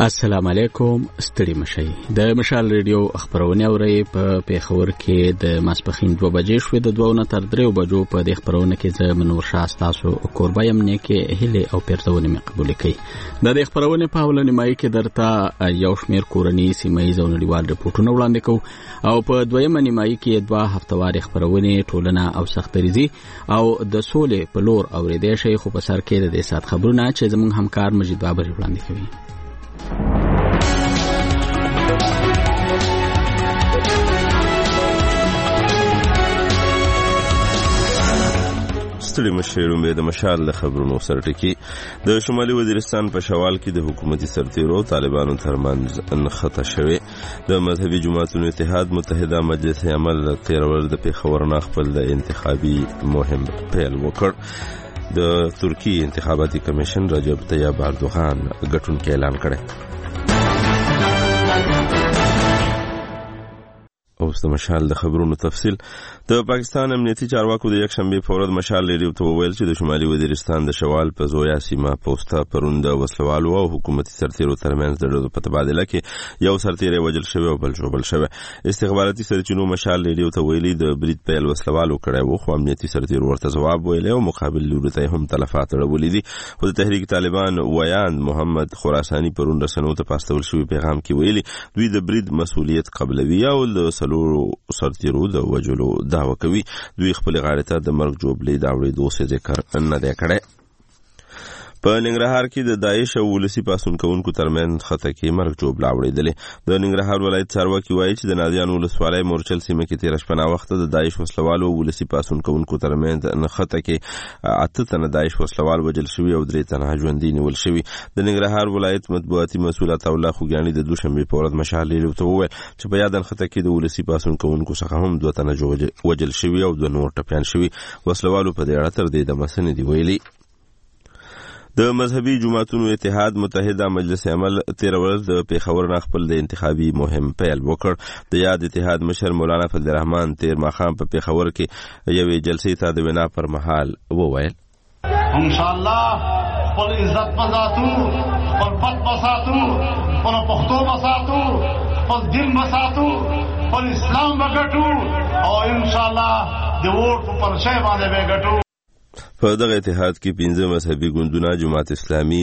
السلام علیکم. ستړي مشئ. د مشال ریډیو خبرونه اوري په پیښور کې د ماسپخین 2 بجې شوې د 2 نه تر 3 بجو په د خبرونه کې زه منور شاه تاسو قربایم نه کې هله او پیرزونه مې قبول کړي. د خبرونه په اولنې مای کې درته یو شمیر کورنی سیمایي ځونډیوال رپورټونه وړاندې کوم او په دویمه نیمایي کې 2 هفتوار خبرونه ټولنه او سختریزي او د سولې په لور اوریدې شي خو په سر کې د سات خبرونه چې زموږ همکار مجید بابر وړاندې کوي. ستړي مشیروم د مشال د خبرونو سرټکی د شمالي وزیرستان په شوال کې د حکومتي سرتیرو طالبانو ترمنځ انخته شوه. د مذهبي جماعتونو اتحاد متحده مجلس عمل 13 ورځ د پیښور نه خپل د انتخابي مهم پیل وکړ. د ترکی انتخاباتي کمیشن رجب طیب اردوغان ګټونکو اعلان کړی. اوس د مشال د خبرونو تفصیل. د پاکستان امنیتي چارواکو د یک شنبه په ورځ مشال ریډیو ته وویل چې د شمالي وزیرستان د شوال په زویا سیمه پوسټه پروند وسلوالو او حکومتي سرتیرو ترمنځ د تبادله کې یو سرتیر وژل شوی او بل ژوبل شوی. استخباراتي سرچینو مشال ریډیو ته ویلي د برید پیل وسلوالو کړی وو خو امنیتي سرتیرو ورته جواب ویلی او مقابل لوري ته هم تلفات اړولې دي. خو د تحریک طالبان ویان محمد خراساني پروند رسنیو ته پاستول شوی پیغام کې ویلي دوی د برید مسؤلیت قبلوي او د سرتیرو د وجلو دعوه کوي. دوی خپل غاړه ته د مرګ جوړبلې دا وړي دوه ذکر نه دی کړی. په ننګرهار کې د داعش او ولسی پاسون کوونکو ترمنځ خطه کې مرګ جوړبلا وړېدلې. د ننګرهار ولایت چارواکي وایي چې د نادیان ولسوالۍ مورچل سیمه کې 13 شپه وخت د داعش وسلوالو او ولسی پاسون کوونکو ترمنځ خطه کې 8 تنه داعش وسلوال وژل شوي او 3 تنه ژوندي نیول شوي. د ننګرهار ولایت مطبوعاتي مسؤل الله خوګیانی د دوشنبه په ورځ مشال ریډیو ته وویل چې په یاد خطه کې د ولسی پاسون کوونکو څخه هم 2 تنه وژل شوي او 2 نور ټپيان شوي. وسلوالو په دې اړه تر دې د مسنې دی ویلي. د مذهبي جماعتونو اتحاد متحده مجلس عمل 13 ورځ د پیښور نه خپل د انتخابي مهم پیل وکړ. د یاد اتحاد مشر مولانا فضل الرحمن تیر ماخام په پیښور کې یوې جلسې ته د وینا پر مهال وویل ان شاء الله خپل عزت بساتو، خپل پت بساتو، خپل پښتو بساتو، خپل دین بساتو، خپل اسلام وګټو او ان شاء الله د ووټ په پرچې باندې وګټو. په دغه اتحاد کې 15 مذهبي ګوندونه جماعت اسلامي،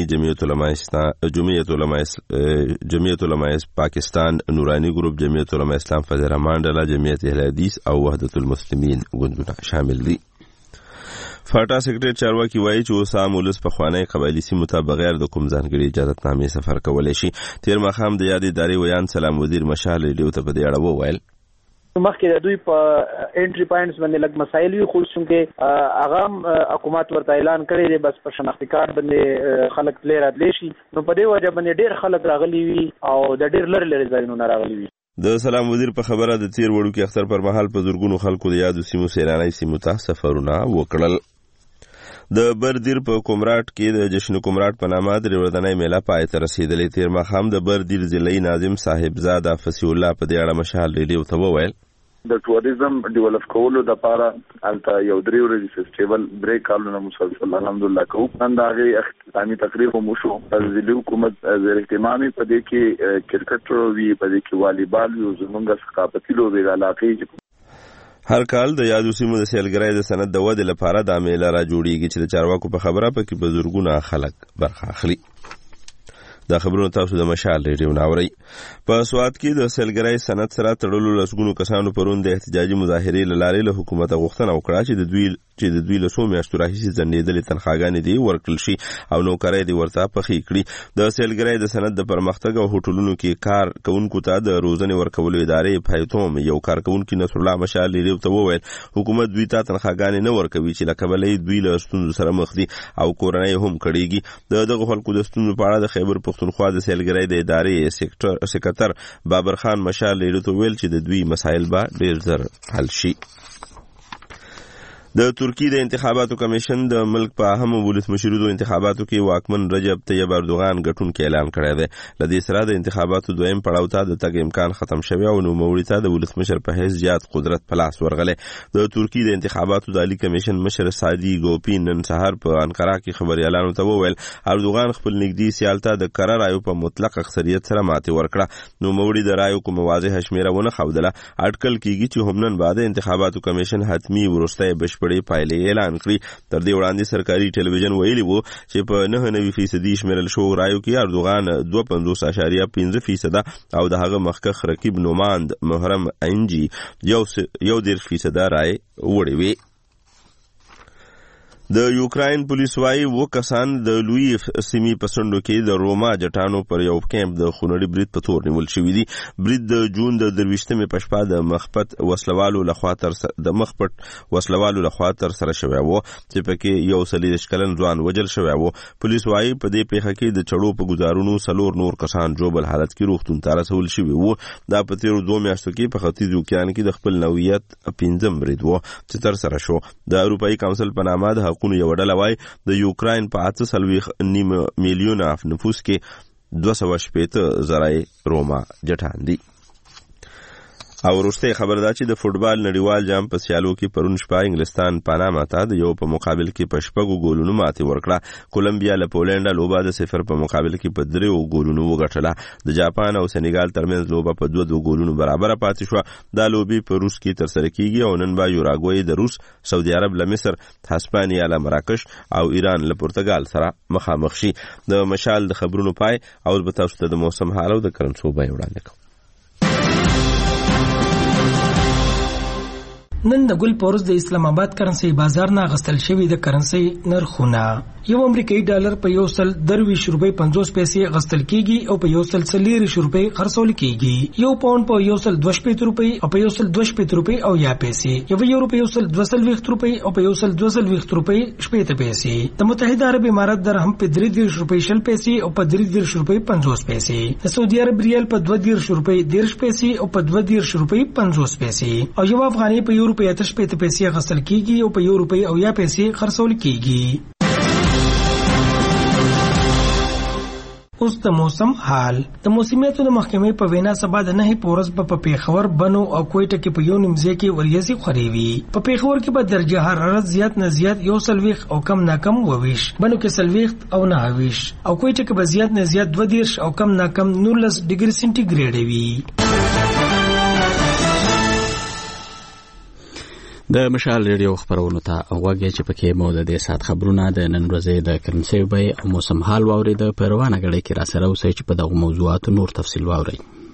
جمعیت علماء پاکستان، نورانی ګروپ، جمعیت علماء اسلام فضل الرحمن ډله، جمعیت اهل حدیث او وحدت المسلمین ګوندونه شامل دي. فاټا سیکریټری چارواکي وایي چې اوسام ولس په خوانی قبایلی سیمو ته بغیر د کوم ځانګړي اجازهنامې سفر کولای شي. تیر ماخام د یاد ادارې ویان سلام وزیر مشال ریډیو ته په دې اړه وویل مخکې د دوی په انټری پوینټس باندې لږ مسایل وي خو څنګه هغه حکومت ورته اعلان کړی دی بس په شناختی کارت باندې خلک پلی راتلی شي نو په دې وجه باندې ډېر خلک راغلي وي او د ډېر لري ځایونو راغلي وي. د سلام وزیر په خبره د تیر وړو کې اختر پر مهال په زورګونو خلکو د یادو سیمو سیلاني سیمو ته سفرونه وکړل. د بردیر په کومراټ کې د جشن کومراټ په نامه د ورځنۍ میله پای ته رسیدلې. تیر ماخام د بردیر ضلعي ناظم صاحبزاده فصیح الله په دې اړه مشال ریډیو ته وویل د ټوریزم ډیولپ کولو لپاره الته یو 3 ورځې فیسټیوال بریک کالونه مسلسل الحمدلله کوو. نن دا غي اختتامي تقریب مو شو. د ضلعي حکومت زیر اهتمامي په دې کې کرکټ وی په دې کې والیبال یو زمونږ ثقافتي لوبې علاقې هر کال د یادو سیمو د سیلګرۍ د سند د ودې لپاره د میله را جوړیږي چې د چارواکو په خبره پکې بزرګونه خلک برخه اخلي. دا خبرونه تاسو د مشال ریډیو ناوري. په سواد کې د سیلګرۍ سند سره تړلو لسګونو کسانو پرون د احتجاجي مظاهرې لارې له حکومت غوښتنه وکړه چې د دوی له څو میاشتو راهیسې ځنډېدلې تنخواګانې دي ورکړل شي او نوکرۍ دې ورته پخې کړي. د سیلګرۍ د سند د پرمختګ او هوټلونو کې کار کوونکو ته د روزنې ورکولو ادارې پایتوم یو کارکوونکي نصر الله مشال ریډیو ته وویل حکومت دوی ته تنخواګانې نه ورکوي چې له کبله دوی له ستونزو سره مخ دي او کورنۍ هم کړيږي. دغه خلکو د ستونزو په اړه د خیبر پختونخوا د سیلګرۍ د ادارې سکرټر بابر خان مشال ریډیو ته ویل چې د دوی مسایل به ډېر زر حل شي. د ترکی د انتخاباتو کمیشن د ملک په اهم ولسمشرو انتخاباتو کې واکمن رجب طیب اردوغان ګټونکي اعلان کړی دی. لدې سره د انتخاباتو دویم پړاو ته د تګ امکان ختم شوی او نوموړي ته د ولسمشر په حیث زیات قدرت په لاس ورغلی. د ترکی د انتخاباتو د عالی کمیشن مشر سادی ګوپین نن سهار په انقره کې خبريالانو ته وویل اردوغان خپل نږدې سیال ته د قرار رایو په مطلق اکثریت سره ماتې ورکړه. نوموړي د رایو کوم واضح شمیره ونه ښودله. اټکل کیږي چې هم نن بعد انتخاباتو کمیشن حتمی وروستۍ بشپړې پایلې اعلان کړي. تر دې وړاندې سرکاري ټلویزیون ویلي وو چې په 99% شمیرل شو رایو کې اردوغان 52.5% او د هغه مخکښ رقیب نوماند محرم انجی 1% رای وړي وي. د یوکراین پولیس وايي و کسان د لوی سیمې په سندو کې د روما جټانو پر یو کیمپ د خونړي برید په تور نیول شوی دی. برید د جون د 23مې په شپه د مخپت وسلوالو لخوا تر سره شوی و چې پکې یو 40 کلن ځوان وجل شوی و. پولیس وايي په دې پیښه کې د چړو په گزارونو سلور نور کسان جوبل حالت کې روغتون ته رسول شوی و. دا په تیرو 2 میاشتو کې په ختیځ اوکیان کې د خپل نوعیت 5م برید و چې تر سره شو. د اروپאי کونسل په نامه د حقوقو یو ډله وايي د یوکراین په 8.9 میلیونه نفوس کې 280,000 روما جټان دي. او وروسته خبر ده چې د فوټبال نړیوال جام په سیالو کې پرون شپه انګلستان پاناما ته د یو په مقابل کې په 6 ګولونو ماتې ورکړه. کولمبیا له پولنډ لوبه د 0 په مقابل کې په 3 ګولونو وګټله. د جاپان او سنیګال ترمنځ لوبه په 2 ګولونو برابر پاتې شو. دا لوبي په روس کې تر سره کیږي او نن با یوراګوای د روس، سعودي عرب له مصر، هسپانیا له مراکش او ایران له پرتګال سره مخامخ شي. د مشال د خبرونو پای او په تاسو ته د موسم حال او د کرنسو به وړاندې کوم. نن د ګل پورز د اسلام آباد کرنسي بازار نه غستل شوی د کرنسي نرخونه یو امریکایي ډالر په 123 روپۍ 50 پیسې غستل کیږي او په 140 روپۍ خرڅول کیږي. یو پاوند په 125 روپۍ او په 125 روپۍ او یا پیسې. یو یورو په 122 روپۍ او په 122 روپۍ 70 پیسې. د متحده عرب امارات درهم په 33 روپۍ 60 پیسې او په 33 روپۍ 50 پیسې. د سعودي عرب ریال په 22 روپۍ 10 پیسې او په 22 روپۍ 50 پیسې. او یو افغاني په روپیا 8 پیسې غسل کیږي او په 1 روپۍ او یا پیسې خرڅول کیږي. اوس د موسم حال. د موسمیاتو د محکمې په وینا سبا د 9 پورز په پیښور، بنو او کوټه کې په یو نیمځای کې وریځي خوريوي. په پیښور کې په درجه حرارت زیات نه زیات 1 او کم نه کم 20، بنو کې 40 او 29 او کوټه کې به زیات نه زیات 22 او کم نه کم 19 ډیګري سنټیګریډ وي. د مشال ریډیو خبرونو ته اوږه چې پکې مو د دې سات خبرونه د نن ورځې د کرنسي بیه او موسم حال واورید. په روانه غړي کې را سره اوسئ چې په دغه موضوعاتو نور تفصیل واورئ.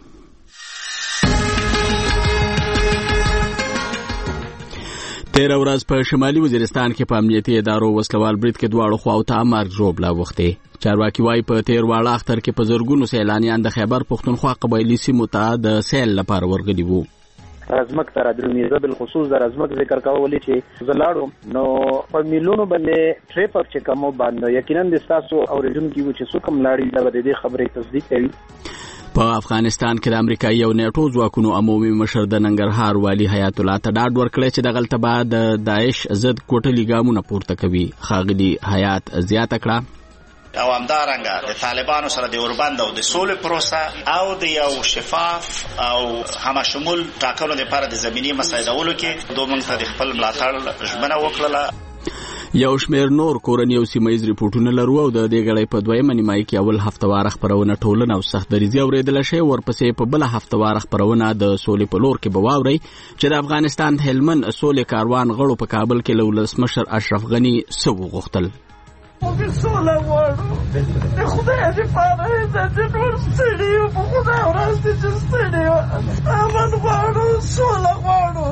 تیر ورځ په شمالي وزیرستان کې په امنیتي ادارو وسلوال برید کې دواړو خواو ته مرګ ژوبله وخته. چارواکي وايي په تیر واړه اختر کې په زرګونو سیلانیان د خیبر پښتونخوا قبایلی سیمو ته د سیل لپاره ورغلي وو. رزمک تر درومیزه بل خصوص در رزمک ذکر کاولی چې زلاړو نو په میلونو باندې ټریفک چې کومو باندې یقینا د تاسو اوریدون کیو چې څوک ملاړي د دې خبرې تصدیق کوي. په افغانستان کې د امریکایي او نیټو ځواکونو عمومي مشر د ننګرهار والي حیات الله ته ډاډ ورکړی چې د غلطه بعد د داعش ضد کوټلي ګامونه پورته کوي. ښاغلي حیات زیاته کړه او همدارنګه د طالبانو سره د اوربند او د سولې پروسه او د یو شفاف او همشمول ټاکنو لپاره د زمینی مساعدولو کې دوه مونږ ته د خپل ملاتړ ژمنه وکړه. یو شمیر نور کورنۍ او سیمایي ریپورتونه لرو او د دې غړي په دویمه نیمایي کې اول هفتوار خبرونه ټولنه او سخت دریزي اوریدل شي. ورپسې په بل هفتوار خبرونه د سولې په لور کې بواوري چې د افغانستان هلمند سولې کاروان غړو په کابل کې لولس مشر اشرف غنی سو غوښتل. سوله غواړو د خدای لپاره د نور ستړي په خدای وراسته چې ستړي امن غواړو سوله غواړو.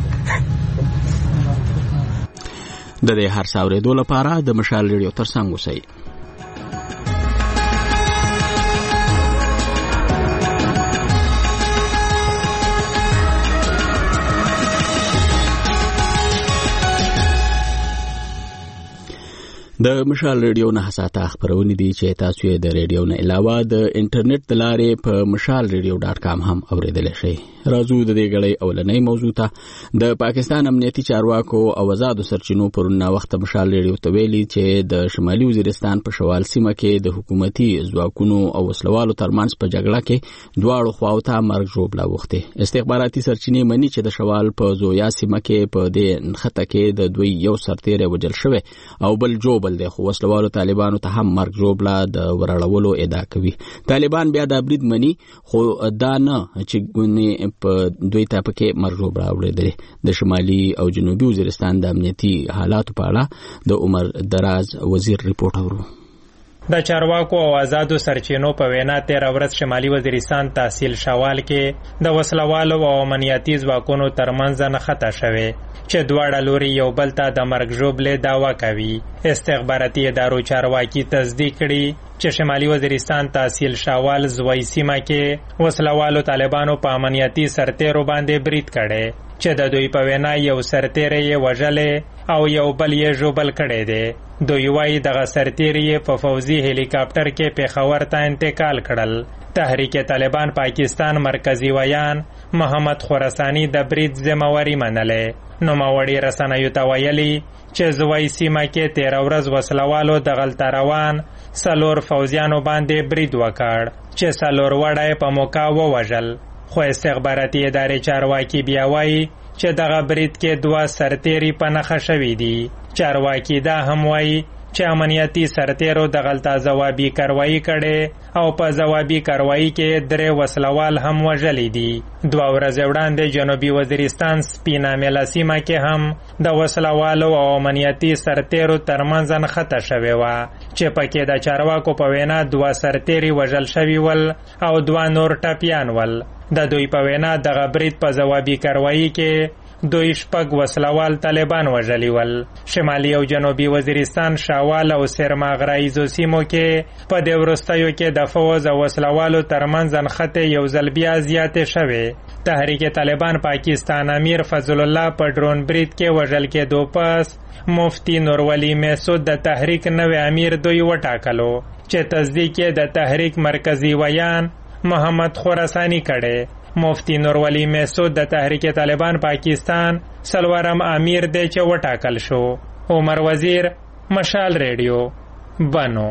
د دې هر څه اورېدو لپاره د مشال ریډیو ترڅنګ اوسئ. د مشال ریډیو نه حساته خبرونه دي چې تاسو یې د ریډیو نه علاوه د انټرنیټ د لارې په mashalradio.com هم اوریدلی شئ. راځو د دې غړې اولنۍ موضوع ته د پاکستان امنیتي چارواکو او آزادو سرچینو پرونه وخت مشال ریډیو ته ویلي چې د شمالي وزیرستان په شوال سیمه کې د حکومتي ځواکونو او وسلوالو ترمنځ په جګړه کې دواړو خواو ته مرګ ژوبله وخته. استخباراتي سرچینې مني چې د شوال په زویا سیمه کې په دې نښته کې د دوی یو سرتیری وژل شوی او بل جوبل دی، خو وسلوالو طالبانو ته هم مرګ ژوبله د ورړولو ادعا کوي. طالبان بیا د برید مني، خو دا نه چې ګونې په دوی ته پکې مرګ ژوبله اورېدلې. د شمالي او جنوبي وزیرستان د امنیتي حالاتو په اړه د عمر دراز وزیر ریپورت اورو. د چارواکو او آزادو سرچینو په وینا 13 ورځ شمالي وزیرستان تحصیل شوال کې د وسلوالو او امنیتي ځواکونو ترمنځ نښته شوې چې دواړه لوري یو بل ته د مرګ ژوبلې دعوا کوي. استخباراتي ادارو چارواکي تصدیق کړي چې شمالي وزیرستان تحصیل شوال زوی سیمه کې وسلوالو طالبانو په امنیتي سرتیرو باندې برید کړي چې د دوی په وینا یو سرتیری یې وژلې او یو بل یې ژوبل کړی دی. دوی وایي دغه سرتیری یې په فوزي هلیکاپټر کې پېښور ته انتقال کړل. تحریک طالبان پاکستان مرکزی ویان محمد خراسانی د برید ذمہواری منلې. نوموړي رسنیو ته ویلي چې زوی سیمه کې 13 ورځ وسلوالو د غلطه روان 4 فوزیانو باندې برید وکړ چې 4 وړه په موقع ووژل. خو استخباراتي ادارې چارواکي بیا وایي چې دغه برید کې 2 سرتیري په نښه شوي دي. چارواکي دا هم وایي چې امنیتي سرتیرو د غلطه ځوابي کاروایی کړي او په ځوابي کاروایی کې 3 وسلوال هم وژلي دي. 2 ورځې وړاندې جنوبي وزیرستان سپینا میله سیمه کې هم د وسلوالو او امنیتي سرتیرو ترمنځ نښته شوې وه چې پکې د چارواکو په وینا 2 سرتیري وژل شوي ول او 2 نور ټپیان ول. د دوی په وینا دغه برید په ځوابي کاروایی کې 2 شپږ وسلوال طالبان وژلي ول. شمالي او جنوبي وزیرستان شاوال او سرماغرایزو سیمو کې په دې وروستیو کې د فوز او وسلوالو ترمنځ نښتې یو ځل بیا زیاتې شوې. تحریک طالبان پاکستان امیر فضل الله په ډرون برید کې وژل کېدو پس مفتی نورولی محسود د تحریک نوی امیر دوی وټاکلو چې تصدیق یې د تحریک مرکزی ویان محمد خراسانی کړي. مفتی نورولی محسود د تحریک طالبان پاکستان سلورم امیر دی چې وټاکل شو. عمر وزیر، مشال ریډیو، بنو.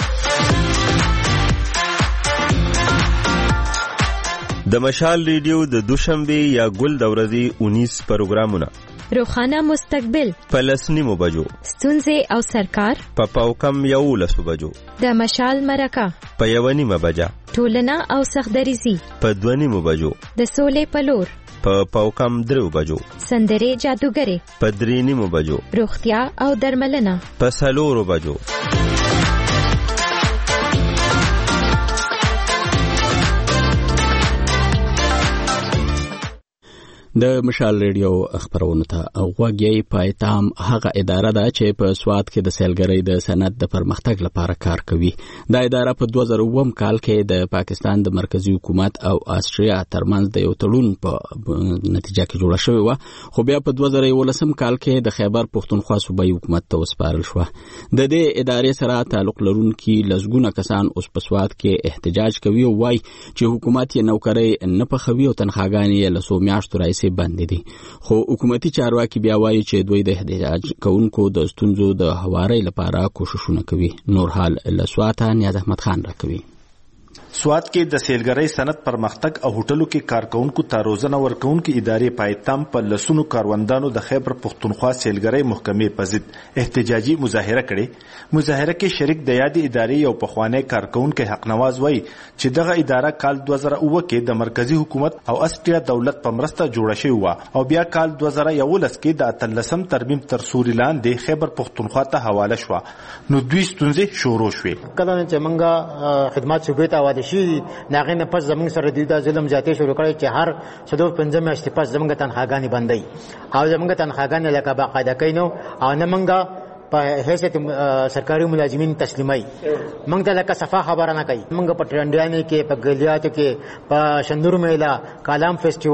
د مشال ریډیو د دوشنبه یا ګل د ورځې 19 پروګرامونه: روخانه مستقبل په 10 بجو، ستونزې او سرکار په پاوکم 11 بجو، د مشال مرکه په 1 بجه، ټولنه او سختدریزي په 2 بجو، د سولې په لور په پاوکم 3 بجو، سندرې جادوګرې په 3 بجو، روغتیا او درملنه په 4 بجو. د مشال ریډیو خبرونه ته غوږی پایتام هغه اداره ده چې په سواد کې د سیلګرۍ د صنعت د پرمختګ لپاره کار کوي. دا اداره په 2009 کال کې د پاکستان د مرکزی حکومت او آسټریا ترمنځ د یو تړون په نتیجه کې جوړه شوې و، خو بیا په 2011 کال کې د خیبر پښتونخوا صوبایي حکومت ته وسپارل شو. د دې ادارې سره تعلق لرونکي لسګونه کسان اوس په سواد کې احتجاج کوي او وايي چې حکومت یې نوکرۍ نه پخوي او تنخواګانې یې له 100 میاشتو راهیسې بندې دي. خو حکومتي چارواکي بیا وایي چې دوی د احتجاج کوونکو د ستونزو د هواري لپاره کوششونه کوي. نور حال له سواته نیاز احمد خان راکوي. سواد کې د سیلګرۍ صنعت پرمختګ او هوټلو کې کارکونکو ته روزنه ورکونکو ادارې پایتام په لسونو کاروندانو د خیبر پښتونخوا سیلګرۍ محکمې په ضد احتجاجي مظاهره کړې. مظاهره کې شریک د یادې ادارې یو پخوانی کارکونکو حق نواز وایي چې دغه اداره کال 2009 کې د مرکزی حکومت او آسټریا دولت په مرسته جوړه شوې و او بیا کال 2011 کې د 13 ترمیم تر سوري لاندې خیبر پښتونخوا ته حواله شو. نو دوی ستونزې شروع شوې. کله چې موږ خدمات صوبې ته واده شي ناغې نه پس زموږ سره د ظلم زیاتې شروع کړی چې هر 4-5 میاشتې پس زموږ تنخواګانې بندوي او زموږ تنخواګانې لکه باقاعده کوي نو او نه موږ په حیثیت سرکاري ملازمین تسلیمای. موږ ته لکه صفا خبره نه کوي. موږ په ټرنډیانې کې، په ګلیاتو کې، په شندور میله، کالام فیسټیوال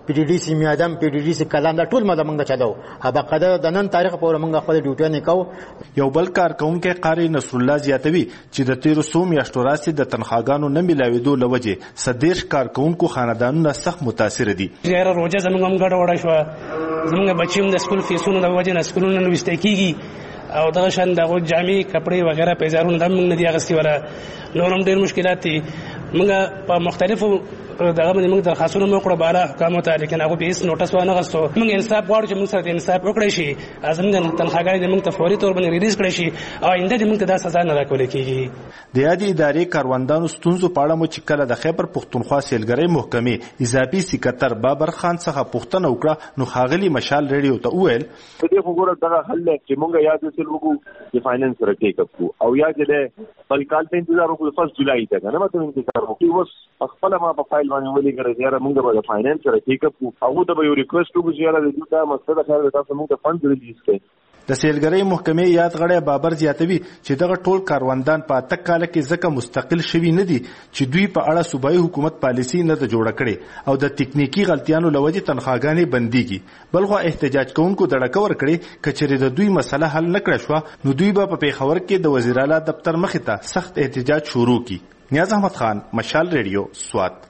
پی ډي ډي سي میادم پی ډي ډي سي کلام دا ټول موږ چلو هغه قدر د نن تاریخ پورې موږ خپل ډیوټي نه کوو. یو بل کارکونکو قاری نصر الله زیاتوي چې د 1300 میاشتو راځي د تنخواګانو نه ملاویدو لوجه صدیش کارکونکو خاندانونو سخت متاثر دي. غیر روزه زموږ هم ګډه وډه شو، زموږ بچیم د سکول فیسونو د وجه نه سکولونو نه وسته کیږي او دغه شان دغه جامې کپڑے وغیرہ پیزارونه د موږ نه دی اغستې ولا نورم ډېر مشکلات دي. موږ په مختلفو دغه باندې موږ درخواستونه وکړو بالا حکومت ته، لیکن هغه به هیڅ نوټس ونه غوښتو. موږ انصاف غواړو چې موږ سره انصاف وکړي شي، زموږ تنخواګانې موږ ته فوري تور باندې ریلیز کړي شي او آینده دې موږ ته دا سزا نه راکول کیږي. د یادې ادارې کاروندانو ستونزو په اړه مو چې کله د خیبر پښتونخوا سیلګرۍ محکمې اضافي سکرټر بابر خان څخه پوښتنه وکړه نو ښاغلي مشال ریډیو ته وویل په دې وګوره دغه حل چې موږ یاد وسیل وګو چې فاینانس سره ټیک اپ کو او یا چې بل کال ته انتظار وکړو 1 جولای ته نه مته انتظار وکړو. اوس خپل ما په فایل باندې ولې ګرځي یاره موږ به فاینانس سره ټیک اپ کو هغه ته به یو ریکوست وکړو چې یاره دې دا مسله خیر تاسو موږ ته فند ریلیز کړئ. د سیلګرۍ محکمې یاد غړی بابر زیاتوي چې دغه ټول کاروندان په 8 کال کې ځکه مستقل شوي نه دي چې دوی په اړه صوبایي حکومت پالیسي نه ده جوړه کړې او د تکنیکی غلطیانو لوجې تنخواګانې بنديږي. بلخو احتجاج کوونکو دړکه ورکړي کچېرې د دوی مسله حل نه کړه شو نو دوی به په پیښور کې د وزیر اعلی دفتر مخې ته سخت احتجاج شروع کړي. نیاز احمد خان، مشال ریډیو، سوات.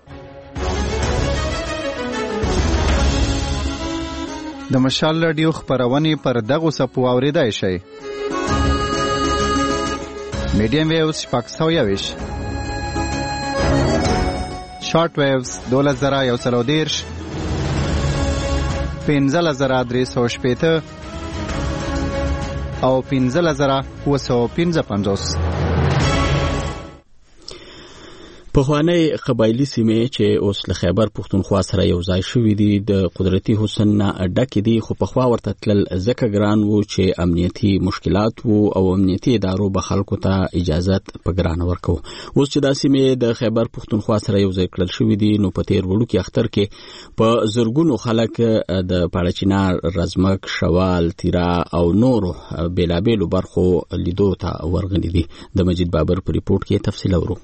د مشال رادیو خبرونه پر دغه سپو اوریدای شي. میډیم ویوز پاکستان یوش، شارټ ویوز 2110 15315 او 15955. پخوانی قبایلی سیمې چې اوس له خیبر پښتونخوا سره یو ځای شوې دي د قدرتي حسن نه ډکې دي، خو پخوا ورته تلل ځکه ګران وو چې امنیتي مشکلات وو او امنیتي ادارو به خلکو ته اجازت په ګران ورکو. اوس چې دا سیمې د خیبر پښتونخوا سره یو ځای کړل شوې دي نو په تیر وړو کې اختر کې په زرګونو خلک د پاړچینار، رزمک، شوال، تیرا او نورو بیلابیلو برخو لیدو ته ورغلي دي. د مجید بابر په ریپورت کې تفصیل اورو.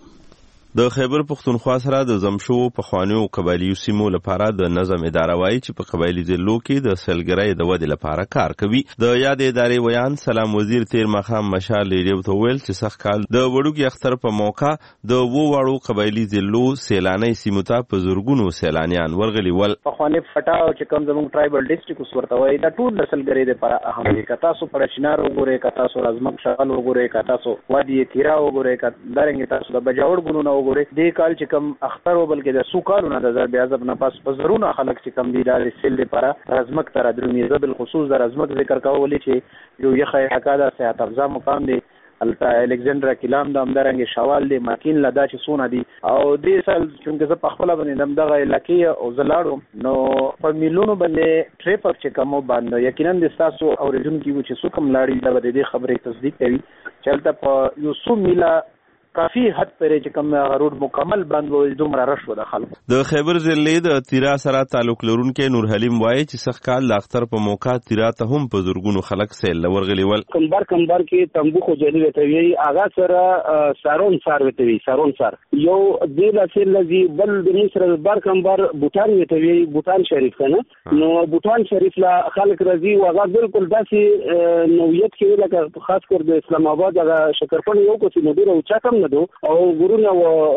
د خیبر پښتونخوا سره د زمشو په خوانیو قبایلی سیمو لپاره د نظم اداره وایي چې په قبایلی ضلعو کې د سیلګرۍ د ودې لپاره کار کوي. د یاد ادارې ویان سلام وزیر تیر مخام مشال ریډیو ته ویل چې سخت کال د وړوکی اختر په موقع د وړو قبایلی ضلعو سیلاني سیمو ته په زورګونو سیلانیان ورغلي ول. په خوانې فټاو چې کوم زموږ ټرایبل ډیسټریکټ ورته وایي دا ټول د سیلګرۍ لپاره اهم دي. کتا سو پرشنار وګوره، کتا سو رزمک شغل وګوره، کتا سو وادي تیرا وګوره، کتا درنګ تاسو د بجاوړ ګونو وګوره. دې کال چې کوم اختر و بلکې د سو کالونو د ضرب عذاب نه پس په زرونه خلک چې کوم دي د سیل لپاره رزمک تر درومي زبل خصوص د رزمک ذکر کولې چې یو یخه حکاده صحت افزا مقام دی التا الکسندر کلام د امدارنګ شوال دی ماکین لدا چې سونه دي او دې سال چې زه په خپل باندې دغه علاقې او زلاړو نو په میلیونو باندې ټریفک چې کوم باندې یقینا د تاسو اوریدونکو چې څوک هم لاړی د دې خبرې تصدیق کوي چلته په یو سو میلا کافی حد پرې چې کوم روډ مکمل بند وي دومره رش و د خلکو. د خیبر ضلع د تیرا سره تعلق لرونکو نور حلیم وایي چې سخت کال د اختر په موقع تیرا ته هم په زورګونو خلک سیل ورغلي ول. کمبر کې تنبو خو جلی وتوي اغا سره سارون سار وتوي سارون سار یو د لاسل لذي بل د مصر بار کمبر بوتان وتوي بوتان شریف کنه نو بوتان شریف لا خلک راځي او هغه بالکل داسې نوعیت کې لکه خاص کر د اسلام آباد هغه شکرپن یو کوڅه مدیر او چاکم نه دو او ګورونه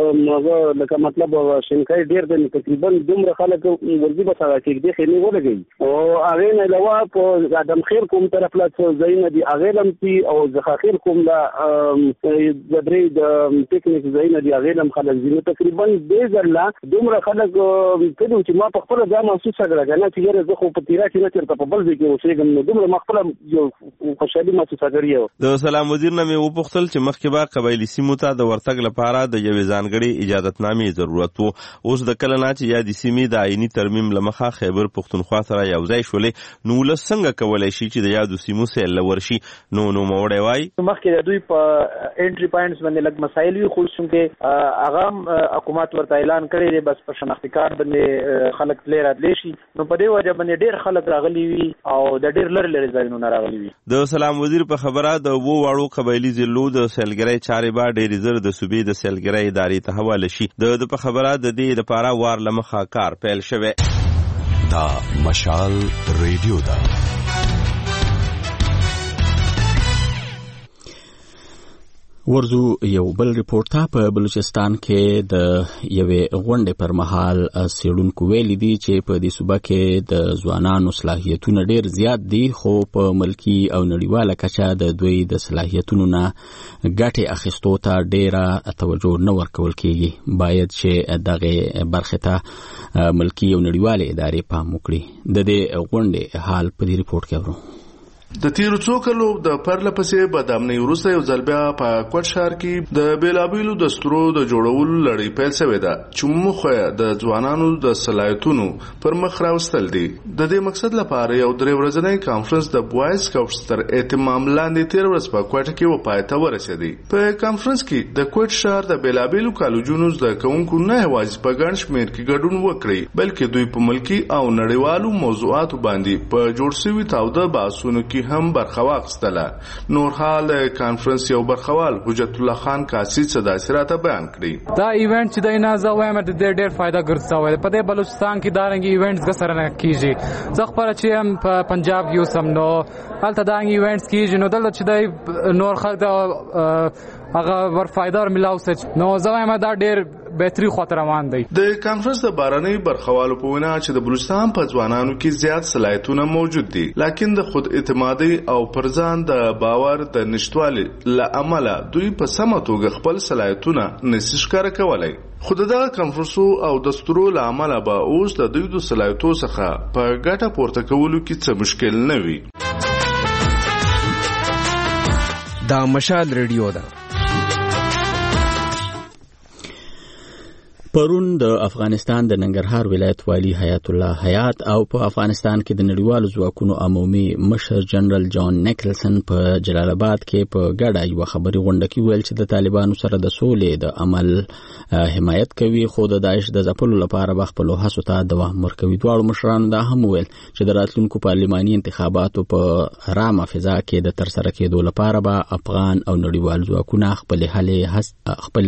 او لکه مطلب شنکای ډیر د تقریبا دومره خلک ورځي به سره کې د خېمه ولګي او هغه نه علاوه په ادم خیر کوم طرف لا زین دي هغه لم پی او زخاخیر کوم لا د درې د ټیکنیک زین دي هغه لم خلک زینو تقریبا د زرلا دومره خلک کله چې ما په خپل ځای محسوس کړل نه چې یره زه خو په تیرا کې نه چرته په بل ځای کې اوسېږم نو دومره مخفل یو خوشالي محسوس کړی. د سلام وزیر نه مې وپوښتل چې مخکې به قبایلی سیمو ته د ورتګ لپاره د یوې ځانګړې اجازهتنامې ضرورت وو. اوس د کله نه چې یادې سیمې د آئینی ترمیم لمخه خیبر پښتونخوا سره یو ځای شولې نو ولس څنګه کولای شي چې د یادو سیمو سیل ورشي. نو موړی وای مخکې د دوی په انټری پوینټس باندې لږ مسایل وي خو څنګه هغه حکومت ورته اعلان کړی دی بس په شناختی کارت باندې خلک پلی راتلی شي نو په دې وجه باندې ډیر خلک راغلي وي او د ډیر لري ځایونو راغلي وي. د سلام وزیر په خبره د وړو قبایلی ضلعو د سیلګرۍ چارې به ډیر زر د صوبې د سیلګرۍ ادارې ته حواله شي. د په خبره د دې لپاره وار لمخه کار پیل شوی. دا مشال ریډیو دا ورزو یو بل ریپورت ته په بلوچستان کې د یوې غونډې پر مهال څېړونکو ویلي دي چې په دې صوبه کې د ځوانانو صلاحیتونه ډېر زیات دي خو په ملکي او نړیواله کچه د دوی د صلاحیتونو نه ګټې اخیستو ته ډېره توجه نه ورکول کېږي. باید چې دغه برخې ته ملکي او نړیوالې ادارې پام وکړي. د دې غونډې حال په دې ریپورت کې اورو. د تیرو څو کلو د پرله پسې بدامنۍ وروسته یو ځل بیا په کوټ ښار کې د بیلابیلو دستورو د جوړولو لړۍ پیل شوې ده چې موخه د ځوانانو د صلاحیتونو پر مخ راوستل دي. د دې مقصد لپاره یو درې ورځنی کانفرنس د بوایز سکاوټس تر اهتمام لاندې تیر ورځ په کوټ کې وپای ته ورسېدی. په کانفرنس کې د کوټ ښار د بیلابیلو کالجونو زده کوونکو نه یوازې په ګڼ شمېر کې ګډون وکړي بلکې دوی په ملکي او نړیوالو موضوعاتو باندې په جوړ شوي تاوده بحثونو کې هم برخه واخیستله. نور حال کانفرنس یو برخوال حجت الله خان کاسي صدا سراته بیان کړی. دا ایونت چې د نازو وایم د ډېر فائدہ ګرځاوي په دې بلوچستان کې دارنګ ایونټس غسر نه کیږي. زه خبره چې هم په پنجاب کې اوسم نو هلته دا ایونټس کیږي نو دلته چې د نور خلک د هغه ور فائدہ ملاو سچ نو زه وایم دا ډېر بهتري خاطر روان دی. د کانفرنس د بارنۍ برخوالو په وینا چې د بلوچستان په ځوانانو کې زیات صلاحیتونه موجود دي لکه د خود اعتمادي او پرځان د باور د نشټوالي لامل دوی په سمه توګه خپل صلاحیتونه نشي ښکاره کولای. خو دغه کانفرنسو او دستورو لامل به اوس د دوی د صلاحیتو څخه په ګټه پورته کولو کې څه مشکل نه وي. دا مشال ریډیو ده. پرون د افغانستان د ننګرهار ولایت والی حیات الله حیات او په افغانستان کې د نړیوالو ځواکونو عمومي مشر جنرال جان نیکلسن په جلال آباد کې په ګډه یو خبري غونډه کې ویل چې د طالبانو سره د سولې د عمل حمایت کوي خو د داعش د ځپلو لپاره به خپل هڅو ته دوام ورکوي. دواړو مشرانو دا هم ویل چې د راتلونکو پارلماني انتخاباتو په رامه فضا کې د ترسره کېدو لپاره به افغان او نړیوال ځواکونه خپل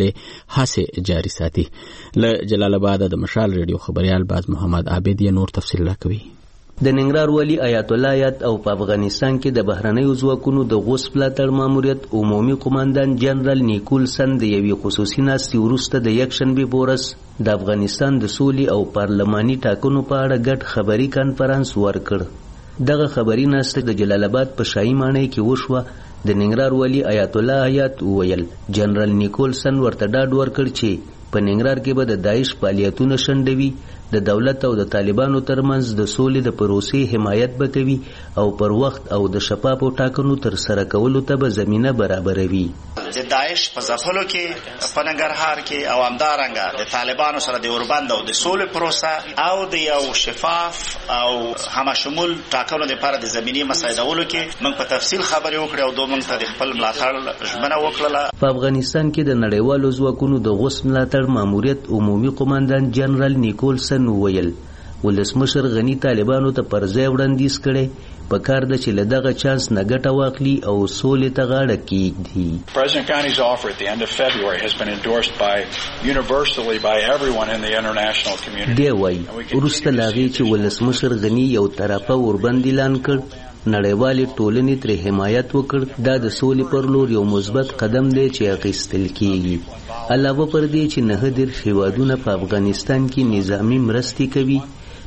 هڅې جاري ساتي. له جلال آباد د مشال ریډیو خبريال باز محمد عابد یې نور تفصیل راکوي. د ننګرهار والی آیت الله آیت او په افغانستان کې د بهرنیو ځواکونو د غوث ملاتړ ماموریت عمومي قوماندان جنرال نیکولسن د یوې خصوصي ناستې وروسته د یکشنبې په ورځ د افغانستان د سولې او پارلماني ټاکنو په اړه ګډ خبري کانفرنس ورکړ. دغه خبري ناسته د جلال آباد په شاهي ماڼۍ کې وشوه. د ننګرهار والی آیت الله آیت ویل جنرال نیکولسن ورته ډاډ ورکړ چې په ننګرهار کې به د داعش فعالیتونه شنډوي، د دولت او د طالبانو ترمنځ د سولې د پروسې حمایت به کوي او پر وخت او د شفافو ټاکنو تر سره کولو ته به زمینه برابروي. د داعش په ځپلو کې په ننګرهار کې او همدارنګه د طالبانو سره د اوربند او د سولې پروسه او د یو شفاف او همشمول ټاکنو لپاره د زمینی مساعدولو کې موږ په تفصیل خبرې وکړې او دوی موږ ته د خپل ملاتړ ژمنه وکړه. په افغانستان کې د نړیوالو ځواکونو د غوث ملاتړ ماموریت عمومي قوماندان جنرال نیکولسن ویل ولسمشر غنی طالبانو ته پر ځای وړاندیز کړي په کار د چې له دغه چانس نه ګټه واخلي او سولې ته غاړه کېږدي. President Ghani's offer at the end of February has been endorsed universally by everyone in the international community. دی وایي وروسته له هغې چې ولسمشر غني یو طرفه اوربند اعلان کړ نړیوالې ټولنې ترې حمایت وکړ. دا د سولې پر لور یو مثبت قدم دی چې اخیستل کېږي. علاوه پر دې چې 9 هیوادونه په افغانستان کې نظامي مرستې کوي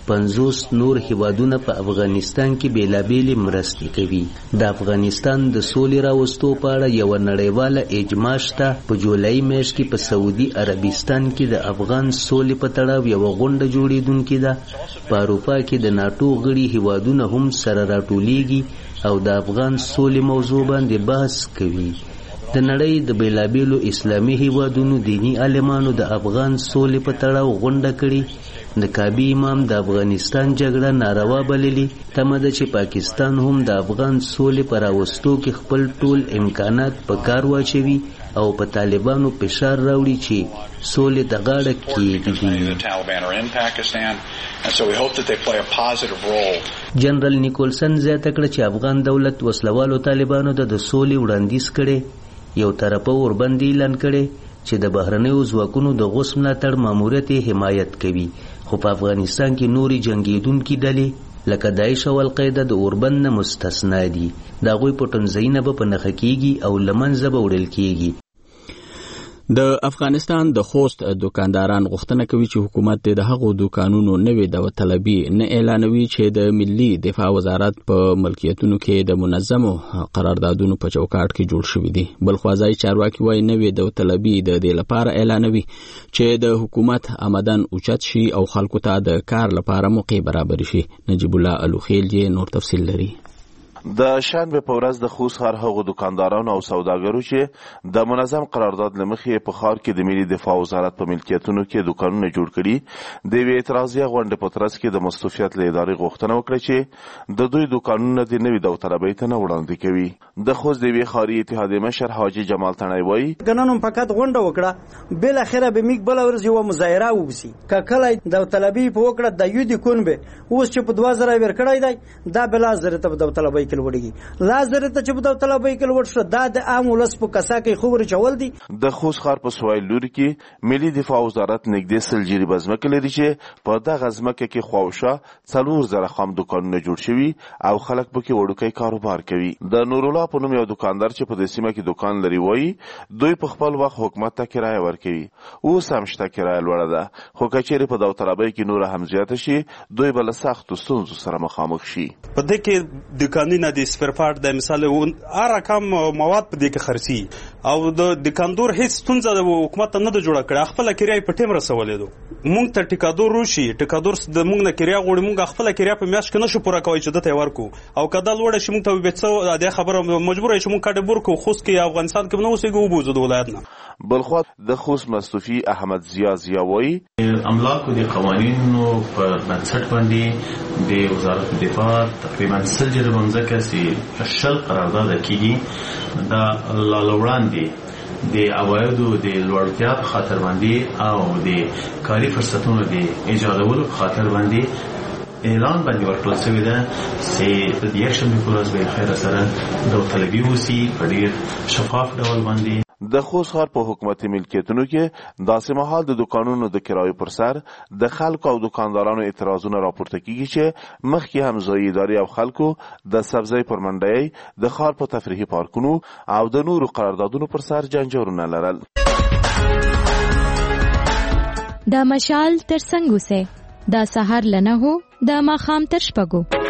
50 نور هیوادونه په افغانستان کې بیلابېلې مرستې کوي. د افغانستان د سولې راوستو په اړه یو نړیواله اجماع شته. په جولای میاشت کې په سعودي عربستان کې د افغان سولې په تړاو یو غونډه جوړېدونکې ده. په اروپا کې د ناټو غړي هیوادونه هم سره راټولیږي او د افغان سولې موضوع باندې بحث کوي. د نړۍ د بیلابېلو اسلامي هیوادونو دینی عالمانو د افغان سولې په تړاو غونډه کړې. د کعبې امام د افغانستان جګړه ناروا بللې. تمه ده چې پاکستان هم د افغان سولې په راوستو کې خپل ټول امکانات په کار واچوي او په طالبانو فشار راوړي چې سولې ته غاړه کېږدي. جنرال نیکولسن زیاته کړه چې افغان دولت وسلوالو طالبانو ته د سولې وړاندیز کړي. یو طرفه وربند اعلان کړي چې د بهرنیو ځواکونو د غوث ملاتړ ماموریت حمایت کوي خو په افغانستان کې نوري جنگیدونکو ډلې لکه داعش او القاعده د اوربند نه مستثنا دي. د هغوی پټنځایونه به په نښه کیږي او له منځه به وړل کیږي. د افغانستان د خوست دکانداران غوښتنه کوي چې حکومت د هغو دکانونو نوې داوطلبي نه اعلانوي چې د ملي دفاع وزارت په ملکیتونو کې د منظمو قراردادونو په چوکاټ کې جوړ شوي دي. بلخوازی چارواکي وایي نوې داوطلبي د دې لپاره اعلانوي چې د حکومت آمدن اوچت شي او خلکو ته د کار لپاره موقع برابر شي. نجیب الله الوخیل نور تفصیل لري. د شنبه په ورځ د خوست ښار هغو دکاندارانو او سوداګرو چې د منظم قرارداد له مخې په ښار کې د ملي دفاع وزارت په ملکیتونو کې دکانونه جوړ کړي د یوې اعتراضیه غونډې په ترڅ کې د مستوفیت له ادارې غوښتنه وکړه چې د دوی دکانونه د نوې داوطلبۍ ته نه وړاندې کوي. د خوست د یوې ښاري اتحادیې مشر حاجي جمال تڼۍ وایي نن هم فقط غونډه وکړه بالاخره به میګ بله ورځ یوه مظاهره وبسي که کله داوطلبي په وکړه د یو د کون به اوس چې په 2000 ورکړی دی دا بلا زره ته داوطلبۍ کې لوړیږي لازر ته چې په داوطلبۍ کې لوړ شو دا د عام ولس په کسا کې خبرې چول دي. د خوست ښار په سویل لوري کې ملي دفاع وزارت نږدې سل جریبه ځمکه لري چې په دغه ځمکه کې خواوشا 4000 خام دکانونه جوړ شوي او خلک پکې وړوکی کاروبار کوي. د نورالله په نوم یو دکاندار چې په دې سیمه کې دکان لري وایي دوی په خپل وخت حکومت ته کرایه ورکوي. اوس هم شته کرایه لوړه ده خو که چیرې په داوطلبۍ کې نوره هم زیاته شي دوی به له سختو ستونزو سره مخامخ شي. په دې کې دکانونه د سپیرپارټ د مثال هر رقم مواد په دې کې خرڅي او د دکاندور هیڅ ستونزه د حکومت نه د جوړه کړه خپل کرایه په ټیم رسولې دو مونږ ته ټیکادور روشي ټیکادور د مونږ نه کرایه غوړي مونږ خپل کرایه په میاشت کې نشو پوره کوي چې دته ورکو او کدا لوړ شي مونږ ته به د خبره مجبور شي مونږ کډه بور کو خوست کې افغانستان کې نو اوسېږو وبوزو د ولایت نه. بلخو د خوست مستوفي احمد زیا وایي املاک د قوانینو په بنسټ باندې د وزارت دفاع تقریبا 100 جریبه ځمکه چې شل قرارداد کیږي دا لاړوړاندې د عوایدو د لوړتیا په خاطر باندې او د کاري فرصتونو د ایجادولو په خاطر باندې اعلان باندې ورکړل شوی ده چې د یک شنبې په ورځ به خیر سره داوطلبي وسی په ډیر شفاف ډول باندې. د خوست ښار په حکومتي ملکیتونو کې داسې مهال د دکانونو د کرایو پر سر د خلکو او دکاندارانو اعتراضونه راپورته کیږي چې مخکې هم ځایي ادارې او خلکو د سبزی پر منډۍ د ښار په تفریحي پارکونو او د نورو قراردادونو پر سر جنجارونه لرل. دا مشال تر څنګه سه دا سحر لنه هو دا ماخام تر شپږو.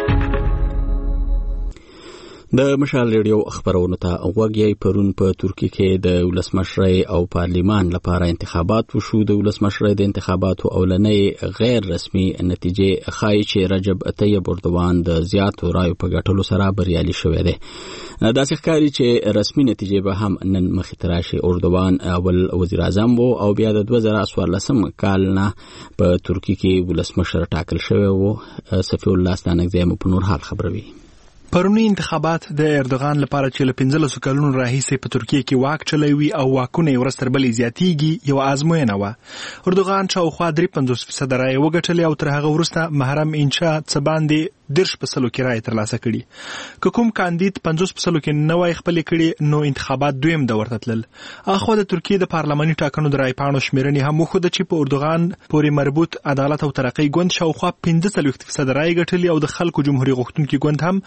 د مشال ریډیو خبرونو ته غوږی پرون په ترکیه کې د ولسمشرۍ او پارلیمان لپاره انتخابات وشو. د ولسمشرۍ د انتخاباتو اولنۍ غیر رسمي نتیجې ښایي چې رجب طیب اردوغان د زیاتو رایو په ګټلو سره بریالي شوی دی. داسې ښکاري چې رسمي نتیجې به هم نن مخې ته راشي. اردوغان اول وزیر اعظم و او بیا د 2014 کال نه په ترکیه کې ولسمشر ټاکل شوی و. صفی الله ستانکزی مو په نور حال خبروي. پرونی انتخابات د اردوغان لپاره چې له 15 کلونو راهیسې په ترکیه کې واک چلوي او واکونه یې ورځ تر بلې زیاتیږي یو ازموینه وه. اردوغان شاوخوا 53% رایې وګټلې او تر هغه وروسته محرم انشا څه باندې 10% کې رایې ترلاسه کړي. که کوم کاندید 50% کې نه وای خپلې کړي نو انتخابات دویم دور ته تلل. اخوا د ترکیه د پارلماني ټاکنو د رایې پاڼو شمیرنې هم وښوده چې په اردوغان پورې مربوط عدالت او ترقۍ ګوند شاوخوا 15% رایې ګټلې او د خلکو جمهوریت غوښتونکي ګوند هم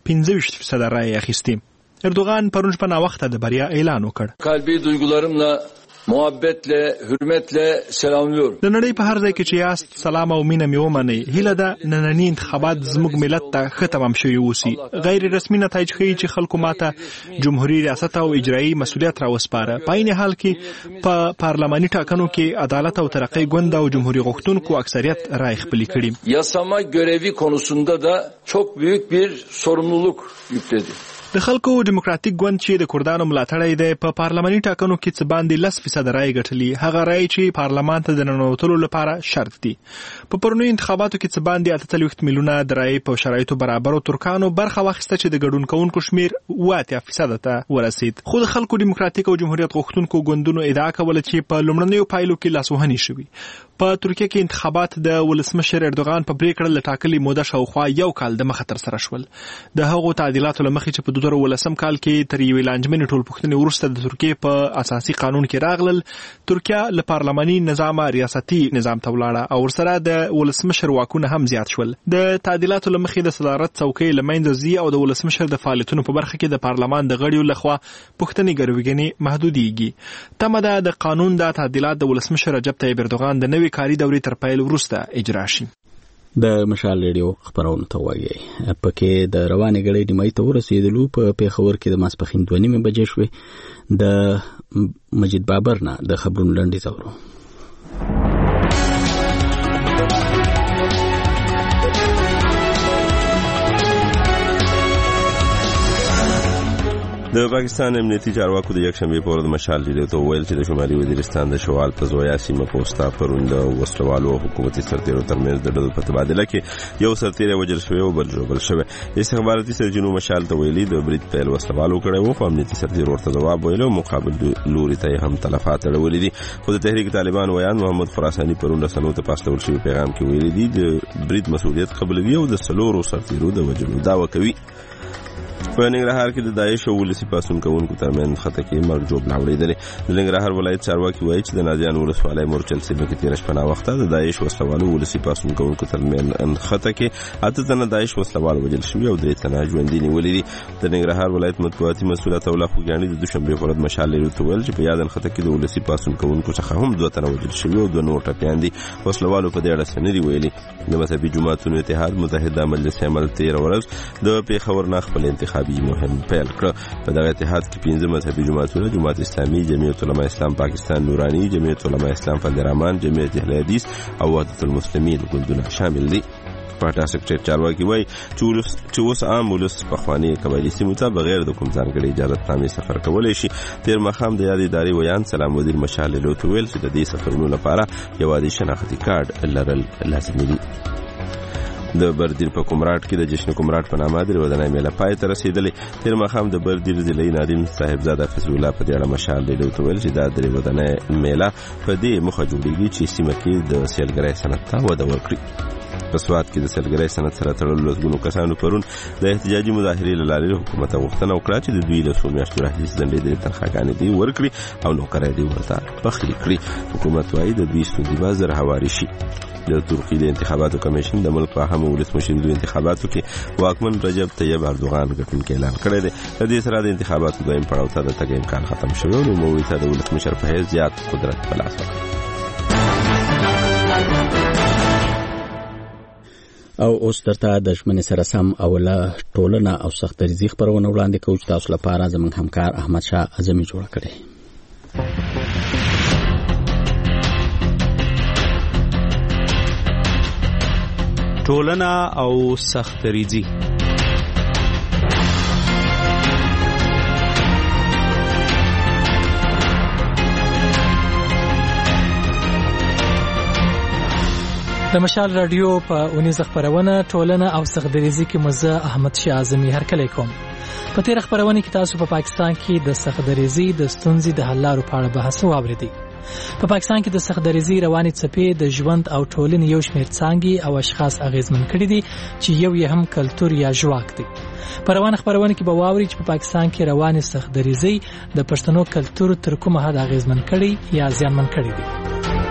15% رایې اخیستې. اردوغان پرون شپه ناوخته د بریا اعلان وکړ. قلبي duygularımla محبتله حرمتله سلاملور. د نړۍ په هر ځای کې چې یاست سلام او مینه مې ومنئ. هیله ده ننني انتخابات زموږ ملت ته ښه تمام شوي اوسي. غیر رسمي نتایج ښیي چې خلکو ماته جمهوریت ریاست او اجرایي مسؤلیت راوسپاره. په عین حال کې په پارلماني ټاکنو کې عدالت او ترقۍ ګوند او جمهوریت غوښتونکو اکثریت رای خپلې کړي. یاسama görevi konusunda da çok büyük bir sorumluluk yükledi. د خلکو ډیموکراتیک ګوند چې د کردانو ملاتړی دی په پارلماني ټاکنو کې څه باندې 10% رایې ګټلي. هغه رایې چې پارلمان ته د ننوتلو لپاره شرط دي. په پرونیو انتخاباتو کې څه باندې 48 میلیونه د رایې په شرایطو برابرو ترکانو برخه واخیسته چې د ګډون کوونکو شمیر 80% ته ورسید. خو د خلکو ډیموکراتیک او جمهوریت غوښتونکو ګوندونو ادعا کوله چې په لومړنیو پایلو کې لاسوهنې شوي. په ترکیه کې انتخابات د ولسمشر اردوغان په پریکړه له ټاکلې موده شاوخوا یو کال د مخه تر سره شول. د هغو تعدیلاتو له مخې چې په 2018 کال کې تر یوې لانجمنې ټولپوښتنې وروسته د ترکیې په اساسي قانون کې راغلل. ترکیه له پارلماني نظامه ریاستي نظام ته ولاړه او ورسره د ولسمشر واکونه هم زیات شول. د تعدیلاتو له مخې د صدارت څوکۍ له منځه ځي او د ولسمشر د فعالیتونو په برخه کې د پارلمان د غړیو لخوا پوښتنې ګرویګنې محدودېږي. تمه ده د قانون د تعدیلات د ولسمشر رجب طیب اردوغان د نوې کاري دورې تر پیل وروسته اجرا شي. د مشال ریډیو خبرونه ته وایي پکې د روانې غړې نیمایي ته ورسېدلو په پیښور کې د ماسپښین 2:30 بجې شوې. د مجید بابر نه د خبرونو لنډیز اورو. د پاکستان امنیتي چارواکو د یکشنبه په ورځ مشال ریډیو ته ویل چې د شمالي وزیرستان د شوال په زویا سیمه په وستا پروند وسلوالو او حکومتي سرتیرو ترمنځ د ډلو په تبادله کې یو سرتیر وژل شوی او بل ژوبل شوی. استخباراتي سرچینو مشال ته ویلي د برید پیل وسلوالو کړی وو، خو امنیتي سرتیر ورته ځواب ویلو، مقابل لوري ته هم تلفات اړولې دي. خو د تحریک طالبان ویان محمد خراساني پروند سنو ته پاستول شوی پیغام کې ویلي دي د برید مسؤلیت قبلوي او د سلورو سرتیرو د وژلو دعوه کوي. په ننګرهار کې د داعش او ولسي پاڅون کوونکو ترمنځ خطکې مرګ جوړ اورېدلې. د ننګرهار ولایت چارواکي وایي چې د نازیان ولسوالۍ مورچل سیمه کې تېره شپه ناوخته د داعش وسلوالو ولسي پاڅون کوونکو ترمنځ خطکې 8 تنه داعش وسلوال وژل شوي او 3 تنه ژوندي نیولي دي. د ننګرهار ولایت مطبوعاتي مسؤل عطاالله خوږیاڼي د دوشنبې په ورځ مشال ریډیو ته ویل چې په یادن خطکې د ولسي پاڅون کوونکو څخه هم 2 تنه وژل شوي او 2 نور ټپیان دي. وسلوالو په دې اړه څه نه دي ویلي. د مذهبي جماعتونو اتحاد متحده مجلس عمل 13 ورځ د پیښور نه خپل انتخابي مهم پیل کړ. په دغه اتحاد کې 15 مذهبي جماعتونه جماعت اسلامي، جمعیت علماء اسلام پاکستان نورانی، جمعیت علماء اسلام فضل الرحمن، جمعیت اهل حدیث او وحدت المسلمین ګوندونه شامل دي. پاټا سکرټری چارواکي وایي چې اوس عام ولس په خواني قبایلي سیمو ته بغیر د کوم ځانګړي اجازهنامې سفر کولی شي. تیر ماښام د یادې ادارې ویان سلام وزیر مشال ریډیو ته ویل چې د دې سفرونو لپاره یو عادي شناختي کارت لرل لازمي دي. د بردیر په کومراټ کې د جشن کومراټ په نامه د ودانۍ میله پای ته رسیدلې. تیر ماښام د بردیر ضلعي نادم صاحبزاده فضل الله په دې اړه مشال ریډیو ته ویل چې دا د ودانۍ میله په دې مخه جوړیږي چې سیمه کې د سیلګرۍ صنعت ته وده ورکړي. په سوات کې د سیلګرۍ صنعت سره تړلو لسګونو کسانو پرون د احتجاجي مظاهرې له لارې حکومت غوښتنه وکړه چې د دوی له څو میاشتو راهیسې دندې د تنخواګانې دې ورکړي او نوکرۍ دې ورته پخلی کړي. حکومت وایي د دوی ستونزې به زر هواري شي. د ترکیې د انتخاباتو کمیشن د ملک په اهم ولسمشریزو انتخاباتو کې واکمن رجب طیب اردوغان ګټونکی اعلان کړی دی. د دې سره د انتخاباتو دویم پړاو ته د تګ امکان ختم شوی او نوموړي ته د ولسمشر په حیث زیات قدرت په لاس ورکړی. او اوس درته د ژمنې سره سم اوله ټولنه او سختدریزي خپرونه وړاندې کوو چې تاسو لپاره زموږ همکار احمد شاه اعظمي جوړه کړې. ټولنه او سختدریزي. د مشال رادیو په اونیز خبرونه ټولنه او سختدریزي کې مزه احمد شاه اعظمي هرکلی کوم. په تیر خبرونه کې تاسو په پاکستان کې د سختدریزي د ستونزې د حل لارو په اړه بحث واوریدئ. په پاکستان کې د سختدریزي رواني څپې د ژوند او ټولنې یو شمېر څانګې او اشخاص اغیزمن کړي دي چې یو یې هم کلتور یا ژواک دی. په روانه خبرونه کې به واورئ چې په پاکستان کې رواني سختدریزي د پښتنو کلتور تر کومه حد اغیزمن کړي یا زیانمن کړي دي.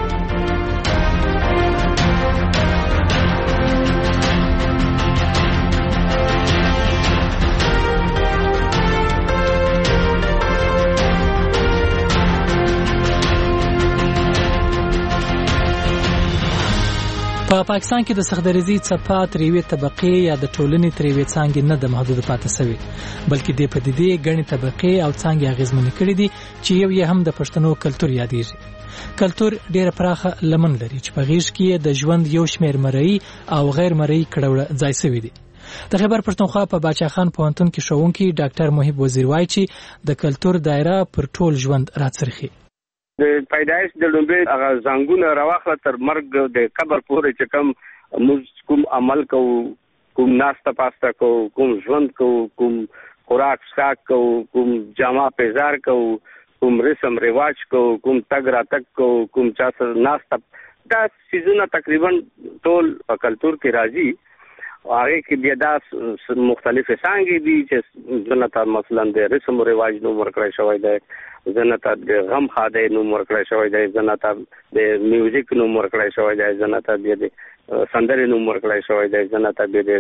په پاکستان کې د سختدریزي څپه تر یوې طبقې یا د ټولنې تر یوې څانګې نه د محدود پاتې شوی، بلکې د پدیدې ګڼې طبقې او څانګې اغیزمن کړي دي چې یو یې هم د پښتنو کلتور یادېږي. کلتور ډېره پراخه لمن لري چې په غیږ کې د ژوند یو شمېر مرئي او غیر مرئي کړه ځای شوی دی. د خیبر پښتونخوا په باچاخان پوهنتون کې ښوونکی ډاکټر محب وزیر وایي چې د کلتور دایره پر ټول ژوند راڅرخي. د پیدایش د لومبې هغه زنګونه راوخله تر مرګ د قبر پورې چې کوم موږ کوم عمل کوو، کوم ناسته پاسته کوو، کوم ژوند کوو، کوم خوراک څښاک کوو، کوم جامه پیزار کوو، کوم رسم رواج کوو، کوم تګ راتګ کوو، کوم چا سره ناسته، دا څیزونه تقریبا ټول په کلتور کې راځي هغه کې بیا دا مختلفه څنګه دي چې ځنه مثلا د رسم او رواج نو ورکړی شوی دی، ځنه د غم خاده نو ورکړی شوی دی، ځنه د میوزیک نو ورکړی شوی دی، ځنه د سندرې نو ورکړی شوی دی، ځنه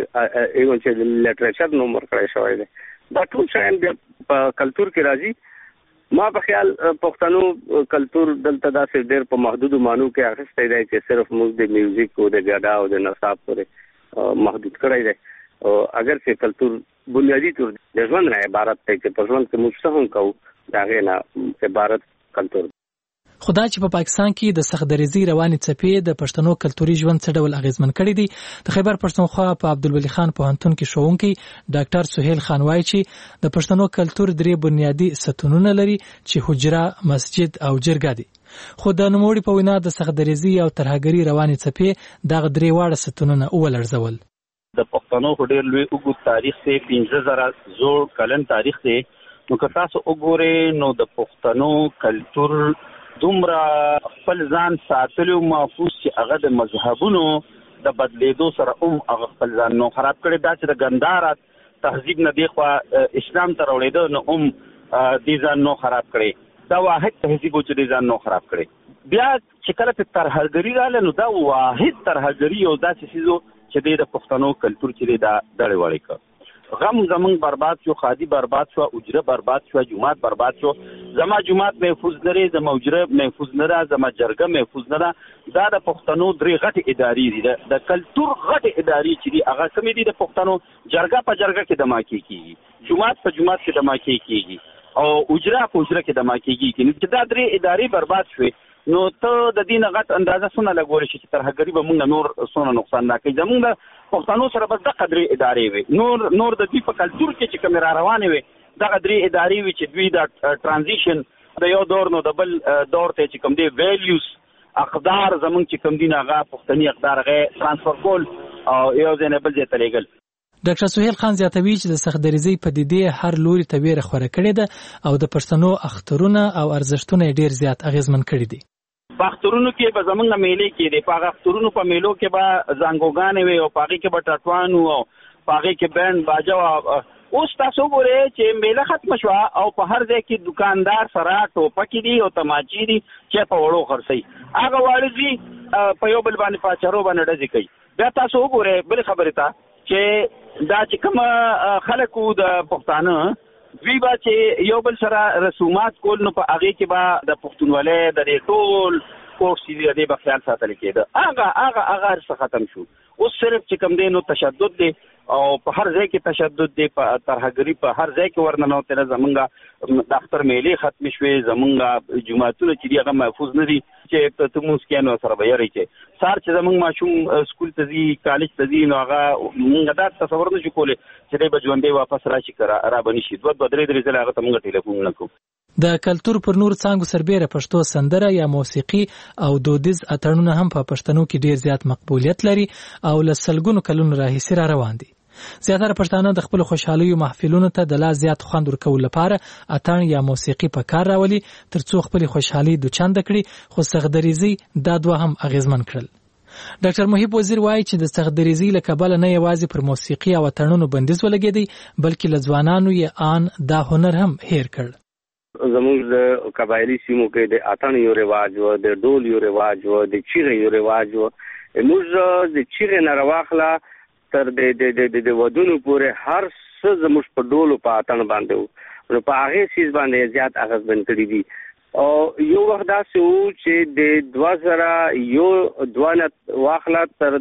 د ایون چې لټریچر نو ورکړی شوی دی. دا ټول شیان په کلچر کې راځي. ما په خیال پښتنو کلچر دلته داسې ډېر په محدودو مانو کې اخیستی دی چې صرف موږ د میوزیک او د ګډا او د نصاب پورې محدود کړی دی. اگر چې کلچر بنیادی طور د ژوند نه عبارت دی چې په ژوند کې موږ څه هم کوو د هغې نه عبارت کلچر. خدا چې په پاکستان کې د سختدریزي روانې څپې د پښتنو کلتوري ژوند څه ډول اغیزمن کړي دي. د خیبر پښتونخوا په عبدالولي خان پوهنتون کې ښوونکی ډاکټر سهیل خان وایي چې د پښتنو کلتور 3 بنیادی ستونونه لري چې حجره، مسجد او جرګه دي. خو د نوموړي په وینا د سختدریزي او ترهګري روانې څپې دغه 3 واړه ستونونه ولړزول. د پښتنو په ډېر لوی اوږد تاریخ دی، 15000 زوړ کلن تاریخ دی. نو که تاسو وګورئ نو د پښتنو کلتور دومره خپل ځان ساتلو محفوظ چې هغه د مذهبونو د بدلیدو سره هغه خپل ځان نو خراب کړی. دا چې د ګندارت تهذیب نه دی خو اسلام ته راوړېده نو دې ځان نو خراب کړی. دا واحد تهذیب چې دې ځان نو خراب کړی. بیا چې کله په ترهګري رااله نو دا واحد ترهګري او داسې څیزو چې د پښتنو کلتور چې دا ډړې وړې کړ. غم زمونږ برباد شو، خادي برباد شو، اجره برباد شو، جماعت برباد شو. زما جماعت محفوظ نه، زما اجره محفوظ نه، زما جرګه محفوظ نه. دا د پښتنو 3 غټ ادارې دي. د کلتور غټ ادارې چې دي هغه کومې دي؟ د پښتنو جرګه په جرګه کې دماکي کیږي، جماعت په جماعت کې دماکي کیږي او اجره په اجره کې دماکي کیږي. نو چې دا 3 ادارې برباد شوي نو ته د دین غټ اندازه سونه لګول شي چې ترهګري به موږ نور سونه نقصان نه کوي. زموږ د پښتنو سره بس د قدرې ادارې وي، نور د دې په کلچر کې چې کوم را روانې وي د قدرې ادارې وي چې دوی د ترانزیشن د یو دور نو د بل دور ته چې کوم دی ویلیوز اقدار زموږ چې کوم دین هغه پښتني اقدار هغه ترانسفر کول او یو ځای نه بل ځای ته لېږل. ډاکټر سهیل خان زیاتوي چې د سختدریزي پدیدې هر لوري ته ویره خوره کړې ده او د پښتنو اخترونه او ارزښتونه ډېر زیات اغیزمن کړي دي. په اخترونو کې به زمونږ میلې کې دي، په اخترونو په میلو کې به زنګوګانې وي او په هغې کې به ټټوان او په هغې کې بینډ باجه وه. اوس تاسو وګورئ چې میله ختمه شوه او په هر ځای کې دکاندار سره ټوپکې دي او تماچې دي چې په وړو خرڅوي. هغه واړه ځي په یو بل باندې پاچرو باندې ډزې کوي. بیا تاسو وګورئ بلې خبرې ته چې دا چې کوم خلک د پښتانه دوی به چې یو بل سره رسومات کول نو په هغې کې به د پښتونولۍ د دې ټول کورس چې دی به خیال ساتل کېده. هغه هر څه ختم شو. اوس صرف چې کوم دی نو تشدد دی او په هر ځای کې تشدد دی، په ترهګري په هر ځای کې ورننوتله. زمونږ د اختر میلې ختمې شوې، زمونږ جوماتونه چې دي هغه محفوظ نه دي چې ته لمونځ کوې نو سره به یری چې سهار چې زمونږ ماشوم سکول ته ځي، کالج ته ځي نو هغه مونږ دا تصور نه شو کولی چې دی به ژوندی واپس راشي که را به نه شي. 2-3 ځله هغه ته مونږ ټلیفون نه کوو. د کلتور پر نور څانګو سربېره پښتو سندره یا موسیقي او دودیز اتڼونه هم په پښتنو کې ډیر زیات مقبولیت لري او له سلګونو کلونو راهیسې را روان دي. زیاتره پښتانه د خپل خوشحالیو محفلونو ته د لا زیات خوند ورکولو لپاره اتڼ یا موسیقي په کار راولي ترڅو خپل خوشحالي دوچند کړي، خو سختدریزي دا دوه هم اغیزمن کړل. ډاکټر محب وزیر وایي چې د سختدریزي له کبله نه یوازې پر موسیقي او اتڼونو بندیز ولګېدی بلکې له ځوانانو یې آن دا هنر هم هیر کړ. زموږ د قبایلی سیمو کې د اتڼ یو رواج و، د ډول یو رواج و، د چیغې یو رواج و. موږ د چیغې نه راواخله تر د ودونو پورې هر څه زموږ په ډولو په اتڼ باندې و. نو په هغې څیز باندې زیات اغېزمن کړي دي. او یو وخت داسې و چې د 2001 نه واخله تر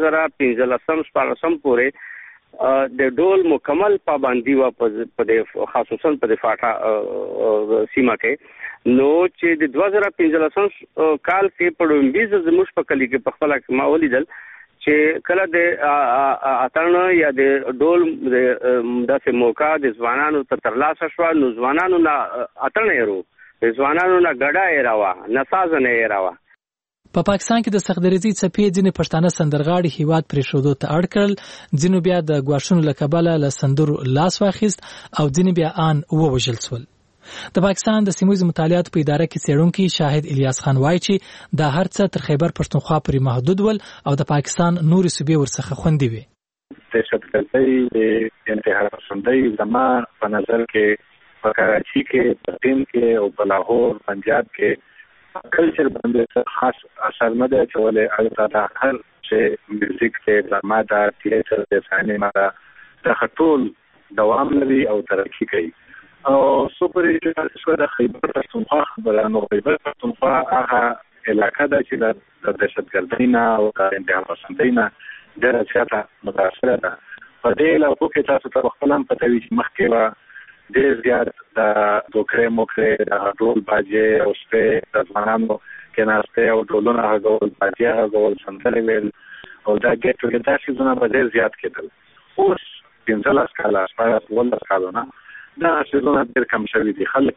2015-16 پورې د ډول مکمل پابندي و په خصوصا په د فاټا سیمه کې. نو چې د 2015 کال کې په ډومبیز زموږ په کلی کې په خپله ما ولیدل چې کله د اتڼ یا د ډول داسې موقع د ځوانانو ته ترلاسه شوه نو ځوانانو نه اتڼ یې رو، د ځوانانو نه ګډه یې راوه، نسازنه یې راوه. په پاکستان کې د سختدریزي څپې ځینې پښتانه سندرغاړي هیواد پرېښودو ته اړ کړل، ځینو بیا د ګواښونو له کبله له سندرو لاس واخیست او ځینې بیا آن ووژل شول. د پاکستان د سیمویزو مطالعاتو په اداره کې څېړونکی شاهد الیاس خان وایي چې دا هر څه تر خیبر پښتونخوا پورې محدود ول او د پاکستان نورې صوبې ورڅخه خوندي وي. دهشتګردۍ د انتحار پسندۍ زما په نظر کې په کراچي کې په سند کې او په لاهور پنجاب کې کلچر باندې خاص اثر نه دی اچولی. البته دا هر چې میوزیک دی، ډرامه ده، تیاتر دی، سینما ده، دغه ټول دوام لري او ترقي کوي. او سپر ایجنټ شو د خیبر پښتونخوا خبره نو خیبر پښتونخوا هغه علاقه ده چې د دهشتګردۍ نه او د انتحار پسندۍ نه ډېره زیاته متاثره ده. په دې علاقو کې تاسو ته خپل هم پته وي چې مخکې به ډېر زیات د ټوکرې موکرې د ډول باجې او شپې د ځوانانو کېناستې او ډولونه غږول، باجې غږول، سندرې ویل او دا ګېټ ټوګېدر څیزونه به ډېر زیات کېدل. اوس 15 کاله 18 کالونه دا څیزونه ډېر کم شوي دي. خلک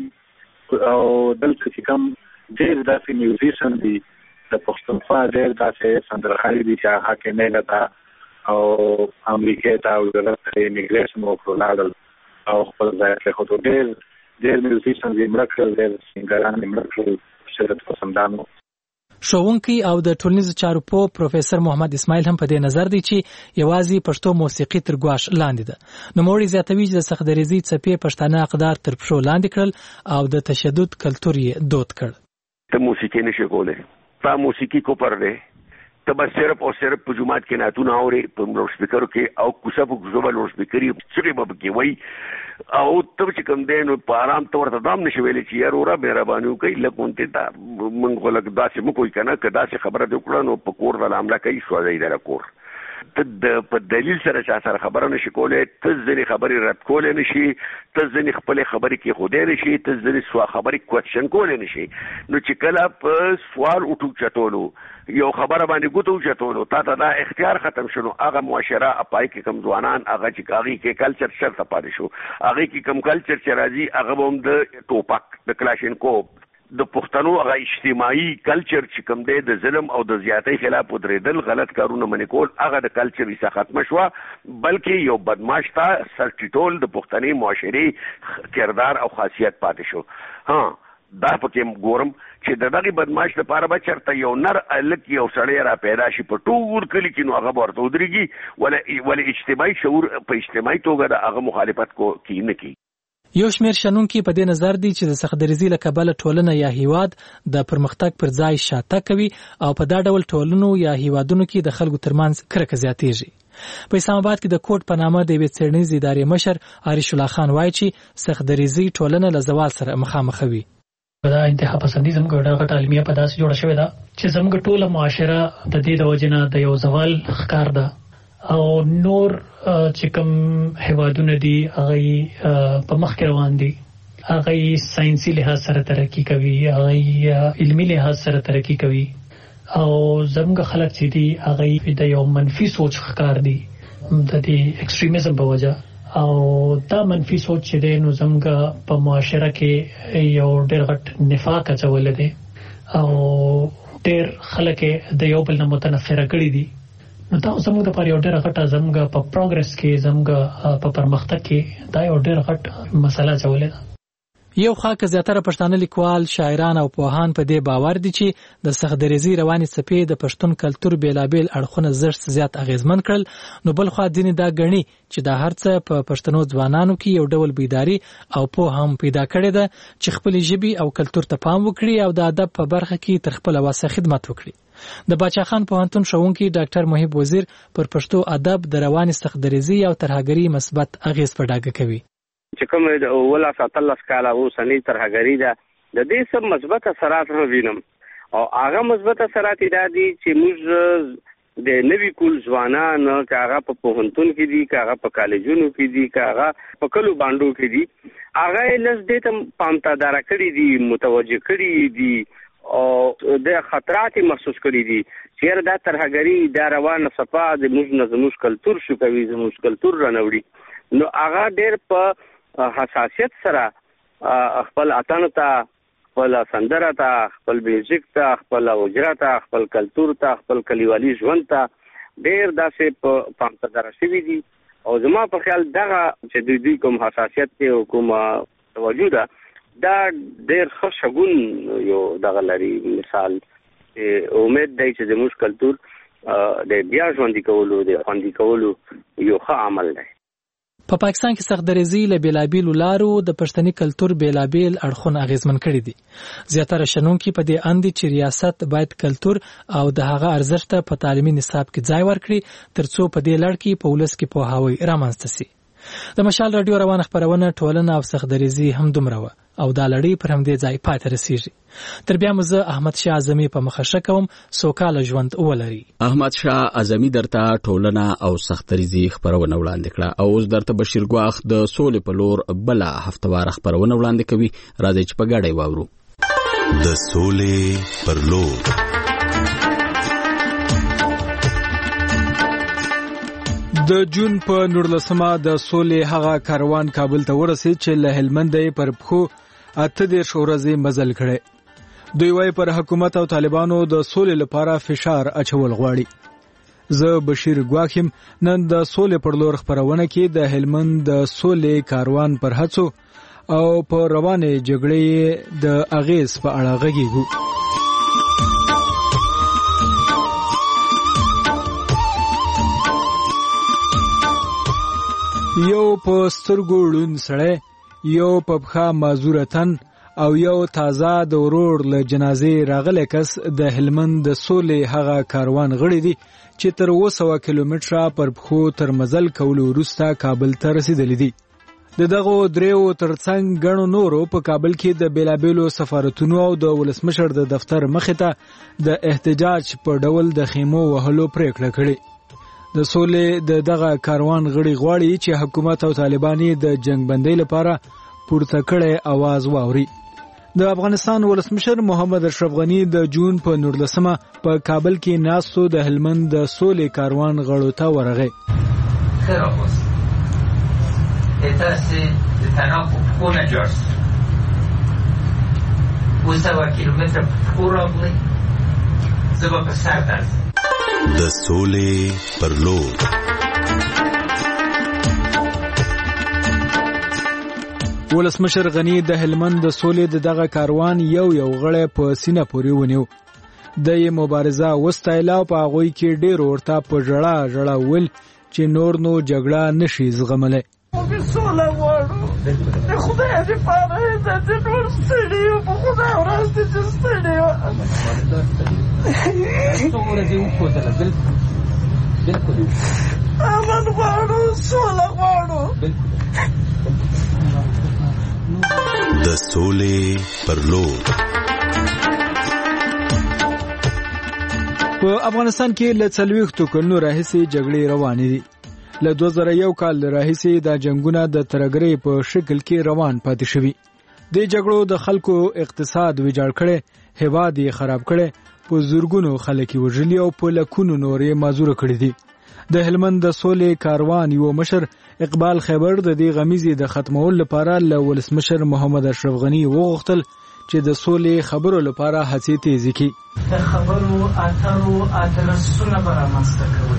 یې او دلته چې کوم ډېر داسې میوزیشن دي د پښتونخوا ډېر داسې سندرغاړي دي چې هغه کې نه لته او امریکې ته او دلته ایمیګریشن وکړو لاړل او خپل ځای کې خو ډېر میوزیشن یې مړه کړل، ډېر سینګران یې مړه کړل، شدت پسندانو. ښوونکی او د ټولنیزو چارو پوه پروفیسر محمد اسماعیل هم په دې نظر دی چې یوازې پښتو موسیقي تر ګواښ لاندې ده. نوموړی زیاتوي چې د سختدریزۍ څپې پښتانه اقدار تر پښو لاندې کړل او د تشدد کلتور یې دود کړ. ته موسیقي نشي کولی، تا موسیقي کو پر دی، ته بس صرف او صرف په جومات کې نعتونه اوري په لوډ سپیکرو کې او کوڅه په کوڅه به لوډ سپیکري چغې به پکې وایي او ته چې کوم دی نو په ارام ته ورته دام نشي ویلی چې یار وره مهرباني وکړئ لږ غونډې ته موږ خو لږ داسې مه کوئ که نه که داسې خبره دې وکړه نو په کور ته حمله کوي سوځوي دله کور. ته په دلیل سره چا سره خبره نشي کولی، ته ځینې خبرې رد کولی نشي، ته ځینې خپلې خبرې کېښودی نشي، ته ځینې خبرې کوېشن کولی نشي. نو چې کله په سوال وټوچتولو یو خبره باندې ګوته وچتولو تا ته دا اختیار ختم شنو، هغه معاشره پای کې کم ځوانان هغه چې هغې کې کلچر شرطه پاتې شو، هغې کې کم کلچر چې راځي هغه به هم د ټوپک د کلاشینکوف د پښتنو هغه اجتماعي کلچر چې کوم دی د ظلم او د زیاتۍ خلاف ودرېدل، غلط کارونه منې کول، هغه د کلچر حصه ختمه شوه، بلکې یو بدماش ته سر ټیټول د پښتني معاشرې کردار او خاصیت پاتې شو. دا پکې ګورم چې د دغې بدماش لپاره به چېرته یو نر هلک یو سړی را پیدا شي په ټول کلي کې نو هغه به ورته ودرېږي ولې اجتماعي شعور په اجتماعي توګه د هغه مخالفت کې نه کوي. یو شمېر شنونکي په دې نظر دي چې د سختدریزۍ له کبله ټولنه یا هیواد د پرمختګ پر ځای شاته کوي او په دا ډول ټولنو یا هیوادونو کې د خلکو ترمنځ کرکه زیاتېږي. په اسلام آباد کې د کوټ په نامه د یوې څېړنیزې ادارې مشر عارش الله خان وایي چې سختدریزۍ ټولنه له زوال سره مخامخ وي. دا انتها پسندي زموږ ډېره غټه المیه په داسې جوړه شوې ده چې زموږ ټوله معاشره د دې د وجې نه د یو زوال ښکار ده او نور چې کوم هیوادونه دي هغه په مخ کې روان دي، هغه ساينسي لحاظ سره ترقی کوي، هغه علمي لحاظ سره ترقی کوي او زموږ خلک چې دي هغه د یو منفي سوچ ښکار دي د دې ایکستریمزم په وجه او دا منفي سوچ چې دی نو زموږ په معاشره کې یو ډېر غټ نفاق اچولی دی او ډېر خلک د یو بل نه متنفره کړي دي. نو دا زموږ دپاره یو ډېره غټه زموږ په پروګرس کې زموږ په پرمختګ کې دا یو ډېر غټ مسله اچولې ده. یو خوا که زیاتره پښتانه لیکوال، شاعران او پوهان په دې باور دي چې د سختدریزۍ روانې څپې د پښتون کلتور بېلابېل اړخونه زښت زیات اغېزمن کړل، نو بل خوا ځینې دا ګڼي چې دا هر څه په پښتنو ځوانانو کې یو ډول بیداري او پوهه هم پیدا کړې ده چې خپلې ژبې او کلتور ته پام وکړي او د ادب په برخه کې تر خپله وسه خدمت وکړي. د باچا خان پوهنتون ښوونکي ډاکټر محب وزیر پر پښتو ادب د روانې سختدریزۍ او ترهګرۍ مثبت اغېز په ډاګه کوي. چې کوم 17 کاله اوسنۍ ترهګري ده د دې څه مثبت اثرات هم وینم او هغه مثبت اثرات دا دي چې موږ د نوي کول ځوانان که هغه په پوهنتون کې دي، که هغه په کالجونو کې دي، که هغه په کلو بانډو کې دي، هغه یې لږ دې ته پامتاداره کړي دي، متوجه کړي دي او د خطرات محسوس کړي دي چې دا ترهګري دا روانه صفا د موږ کلتور شو کوي، زموږ کلتور رانوړي. نو هغه ډېر په حساسیت سره خپل اتن ته، خپل سندره ته، خپل میوزیک ته، خپل اوجره ته، خپل کلتور ته، خپل کلیوالي ژوند ته ډېر داسې په پامتداره شوي دي او زما په خیال دغه چې دوی کوم حساسیت دی او کوم توجه ده دا ډېر ښه شګون یو دغه لري مثال. امید دی چې زموږ کلتور د بیا ژوندۍ کولو د خوندي کولو یو ښه عمل دی. په پاکستان کې سختدریزي له بیلابیلو لارو د پښتني کلتور بیلابیل اړخونه اغیزمن کړي دي. زیاتره شنونکي په دې اند چې ریاست باید کلتور او د هغه ارزښت په تعلیمي نصاب کې ځای ورکړي ترڅو په دې لړ کې په ولس کې پوهاوی رامنځته شي. د مشال رادیو روانه خبرونه ټولنه او سختدریزي هم دومره و او دا لړۍ پر همدې ځای پاتې رسیږي. تر بیا مزه احمد شاه اعظمي په مخه کوم سوکاله ژوند ولري. احمد شاه اعظمي درته ټولنه او سختدریزي خبرونه وړاندې کړه او اوس درته بشیر ګواخ د سولې په لور بل هفتوار خبرونه وړاندې کوي. راځي چې په ګډه واورو. د سولې پر لور. د جون په 19مه د سولې هغه کاروان کابل ته ورسید چې له هلمند پر پخو 18 ورځې مزل کړي. دوی وايي پر حکومت او طالبانو د سولې لپاره فشار اچول غواړي. زه بشیر ګواخم نن د سولې پر لور خبرونه کې د هلمند د سولې کاروان پر هڅو او په روانه جګړې د اغیز په اړه غږیږو. یو په سترګو ړوند سړی، یو په پښه معذوره تن او یو تازه د ورور له جنازې راغلی کس د هلمند د سولې هغه کاروان غړي دي چې تر 200 کیلومتره پر پښو تر مزل کولو وروسته کابل ته رسیدلی دي. د دغو دریو ترڅنګ ګڼو نورو په کابل کې د بیلابیلو سفارتونو او د ولسمشر د دفتر مخې ته د احتجاج په ډول د خیمو وهلو پریکړه کړې. د سولې د دغه کاروان غړي غواړي چې حکومت او طالبان د جنگ بندۍ لپاره پورته کړي आवाज واوري. د افغانستان ولسمشر محمد اشرف غنی د جون په 19مه په کابل کې ناستو د هلمند د سولې کاروان غړو ته ورغی. خیر اوس تاسو د تناقض په نه جوړ 200 کیلومتره په راغلی زه په سر درځم. د سولې پر لور. ولسمشر غنی د هلمند د سولې د دغه کاروان یو غړی په سینه پورې ونیو. د یې مبارزه وستایله او په هغوی کې ډېر ورته په ژړا ول چې نور نو جګړه نشي زغملی. سوله غواړو د خدای دپاره د نور ستړي یو په خدای ورځ دې چې ستړي یو امن غواړو سوله غواړو. د سولې پر لور. په افغانستان کې له 40 کلونو راهیسې جګړې روانې دي. له 2001 کال راهیسې دا جنگونه د ترګرۍ په شکل کې روان پاتې شوي. د جګړو د خلکو اقتصاد ویجاړ کړي، هیواد یې خراب کړي، په زورګونو خلک وژلي او په لکونو نورې معذور کړي دي. د هلمند د سولې کاروان یو مشر اقبال خیبر د دې غمیزې د ختمولو لپاره له ولسمشر محمد اشرف غنی وغوښتل چې د سولې خبرو لپاره هڅې تیزې کړي. د خبرو اترو ادرسونه به رامنځته کوي.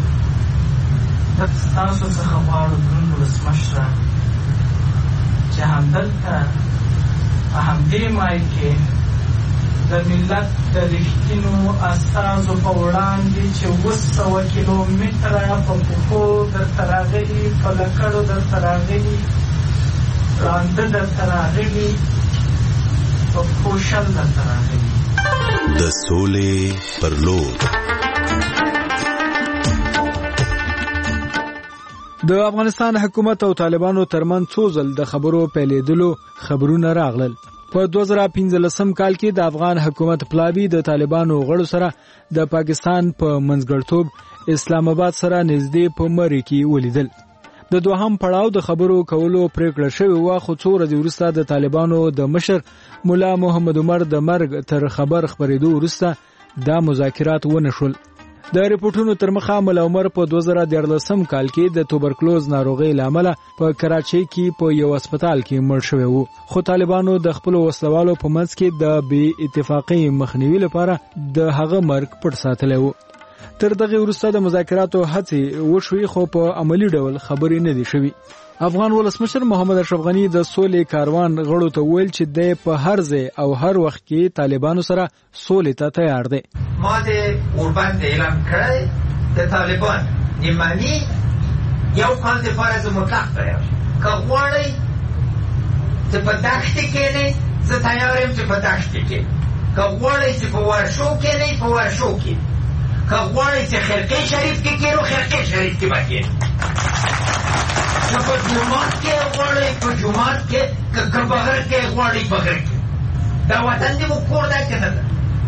تاسو څخه غواړو دروند ولسمشره چې همدلته په همدې مای کې د ملت د رښتینو استازو په وړاندې چې 200 کیلومتره په پښو درته راغلي، په لکړو درته راغلي، ړانده درته راغلي، په پښو شل درته راغلي. د سولې پر لور. د افغانستان حکومت او طالبانو ترمن څو ځل د خبرو پیلېدلو خبرونه راغلل. په 2015 کال کې د افغان حکومت پلاوی د طالبانو غړو سره د پاکستان په منځګړتوب اسلام آباد سره نږدې په مری کې ولیدل. د دوهم پړاو د خبرو کولو پریکړه شوې و، خو څو ورځې وروسته د طالبانو د مشر مولا محمد عمر د مرګ تر خبر خبرېدو وروسته دا مذاکرات ونه شول. د ریپورتونو تر مخه مولا عمر په 2014 کال کې د توبرکلوز ناروغۍ لامل په کراچۍ کې په یو هسپتال کې مړ شوی وو، خو طالبانو د خپل وسلوالو په منځ کې د بې اتفاقۍ مخنیوي لپاره د هغه مرګ پټ ساتلی وو. تر دغه وروسته د مذاکراتو هڅې وشوې، خو په عملی ډول خبرې نه دي شوي. افغان ولسمشر محمد اشرف غنی د سولې کاروان غړو ته ویل چې د په هر ځای او هر وخت کې طالبانو سره سولې ته تیار دي. ما د اوربند اعلان کړی د طالبان نیمانی یو کال د فرض مطلق تیار که غواړئ چې په دښت کې نه زه تیار یم چې په دښت کې که غواړئ چې په ورشو کې نه په ورشو کې که غواړئ چې خرقې شریف کې کېنو خرقې شریف کې به کېنو که په جومات کې غواړئ په جومات کې که بغر کې غواړئ بغر کې دا وطن دې مو کور ده که نه ده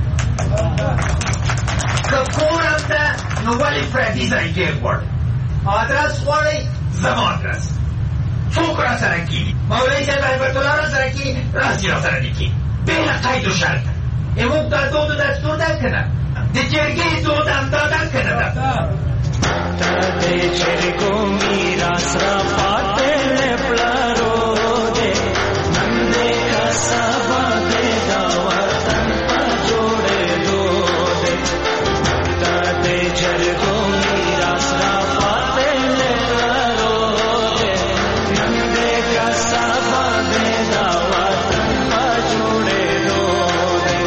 که کور هم ده نو ولې پردي ځای کې غواړئ آدرس غواړئ زما آدرس څوک را سره کېږي مولوي صاحب رحمت الله را سره کېږي راځي را سره دې کېږي بېله قید و شرط موږ دا دود و دستور ده که نه د جرګې دود همدا ده که نه ده د جرګو میراث را پاتې پلارو دې نن دې کا سبا دې دا وطن په جوړېدو دې د جرګو میراث را پاتې پلارو دې نن دې کا سبا دې دا وطن په جوړېدو دې.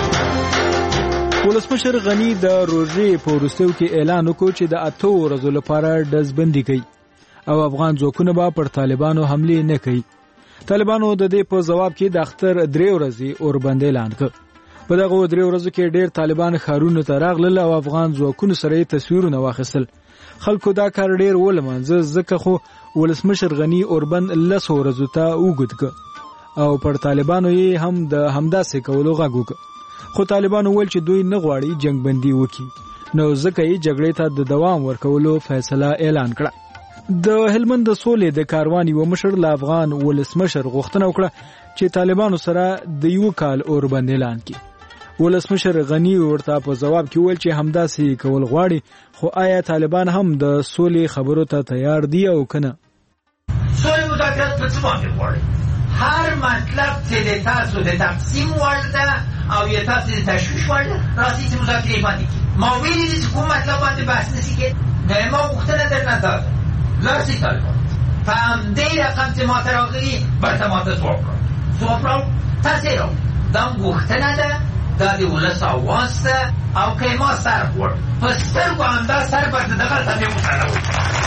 ولسمشر غنی د روژې په وروستیو کې اعلان وکړ چې د 8 ورځو لپاره ډزبندي کوي او افغان ځواکونه به پر طالبانو حمله نه کوي. طالبانو د دې په جواب کې د اختر 3 ورځې اوربند اعلان کړ. په دغه 3 ورځو کې ډېر طالبان ښارونو ته راغلل او افغان ځواکونو سره تصویرونه واخیستل. خلکو دا کار ډېر ولمانځه ځکه خو ولسمشر غنی اوربند 10 ورځو ته وګد کړ او پر طالبانو یې هم د همداسې کولو غږ وکړ. خو طالبانو ویل چې دوی نه غواړي جنگ بندي وکړي نو ځکه یې جګړې ته د دوام ورکولو فیصله اعلان کړه. د هلمند د سولې د کاروان یو مشر له افغان ولسمشر غوښتنه وکړه چې طالبانو سره د یو کال اوربند اعلان کړي. ولسمشر غنی ورته په جواب کې ویل چې همداسې کول غواړي خو آیا طالبان هم د سولې خبرو ته تیار دي او کنه؟ سولې مذاکرات په څه باندې غواړي؟ هر مطلب چې د تاسو د تقسیم وړ ده او یا تاسو د تشویش وړ ده راځي چې مذاکرې باندې کړي. ما ویلي دي چې کوم مطلب باندې بحث نشي کېدی. ما غوښتنه درنه داده لاړ شئ طالبان په همدې رقم چې ماته راغلي برته ماته ځواب کړه. ځواب راوړ تاسې راوړ دا غوښتنه ده دا د ولس اواز ده او که ما سر خوړ په سترګو همدا سر به د دغه تبې وتړوي.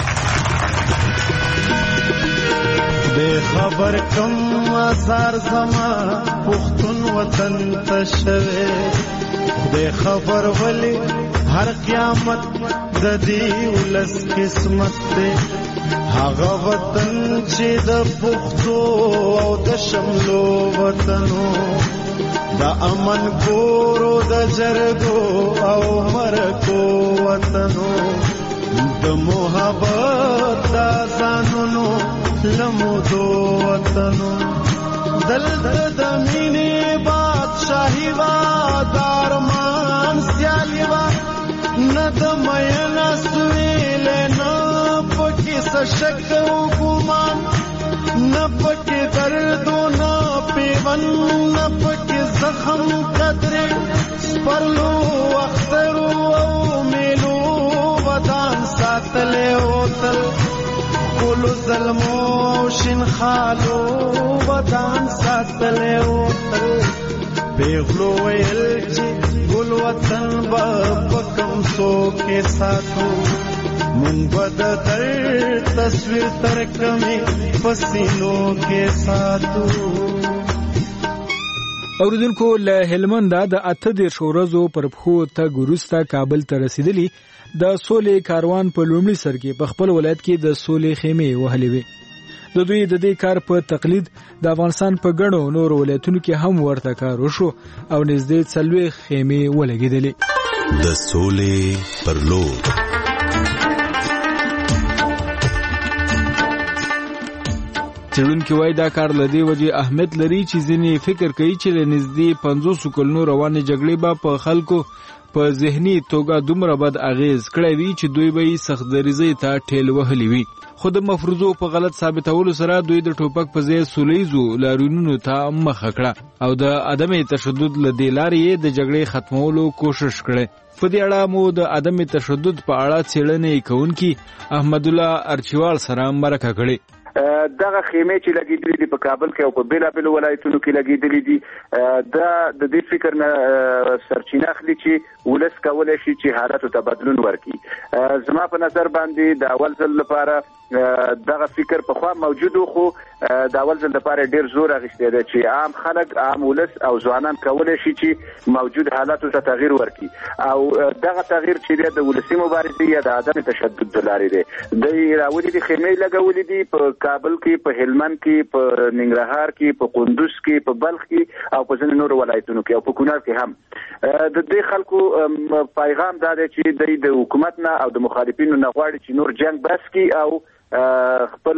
بے خبر کم آثار زما پختون وطن تشوے بے خبر ولی ہر قیامت ددی ولس قسمت دے هغه وطن چې د پختو او د شملو وطنو د امن کورو د جرګو او مرکو وطنو د محبت د ځانونو لمودو وطنو دلته د مینې بادشاهي وا دارمان سیالي وا نه د مین اسویل نه پکې سشک او ګمان نه پکې درد نه پیون نه پکې زخم قدرې سپرلو اخترو او میلو ودان ساتلې اوتل کولو ظلمو شین خالو ودان ساتلې اوتل پیغلو ویل چې ګل وطن با پکم سو کې ساتو مونږ بد تر تصویر تر کمی پسینو کې ساتو. اوریدونکو له هلمند د 8 ورځو پر پخو تګ وروسته کابل ته رسیدلی د سولې کاروان په لومړي سر کې په خپل ولایت کې د سولې خیمې وهلې وې. د دوی د دې کار په تقلید د افغانستان په ګڼو نور ولایتونو کې هم ورته کار وشو او نږدې 40 خیمې ولګېدلې. د سولې پر لور څېړونکي وایي دا کار له دې وجې اهمیت لري چې ځینې فکر کوي چې له نږدې 500 کلونو روانې جګړې به په خلکو په ذهني توګه دومره بد اغیز کړی وي چې دوی به یې سختدریزۍ ته ټېل وهلي وي. خو د مفروضو په غلط ثابتولو سره دوی د ټوپک په ځای سولیزو لاریونونو ته مخه کړه او د عدم تشدد له دې لارې د جګړې ختمولو کوشش کړي. په دې اړه مو د عدم تشدد په اړه څېړنې کوونکي احمد الله ارچوال سره مرکه کړې. دغه خیمه چې لګیدلې دي په کابل کې او په بیلابل ولایتونو کې لګیدلې دي د دې فکر نه سرچینه اخلي چې ولس کولای شي چې حالاتو ته بدلون ورکړي. زما په نظر باندې د اول ځل لپاره دغه فکر په خوا موجود خو د اول ځل لپاره ډیر زور اخیستی دی چې عام خلک عام ولس او ځوانان کولای شي چې موجود حالاتو ته تغییر ورکړي او دغه تغییر چې د ولسي مبارزې یا د عدم تشدد د لارې دی. د راولې د خیمې لګولې دي په کابل کې، په هلمند کې، په ننګرهار کې، په کندوز کې، په بلخ کې او په ځینو نورو ولایتونو کې او په کونړ کې هم. د دې خلکو پیغام دا دی چې د حکومت نه او د مخالفینو نه غواړي چې نور جنگ بس کړي او خپل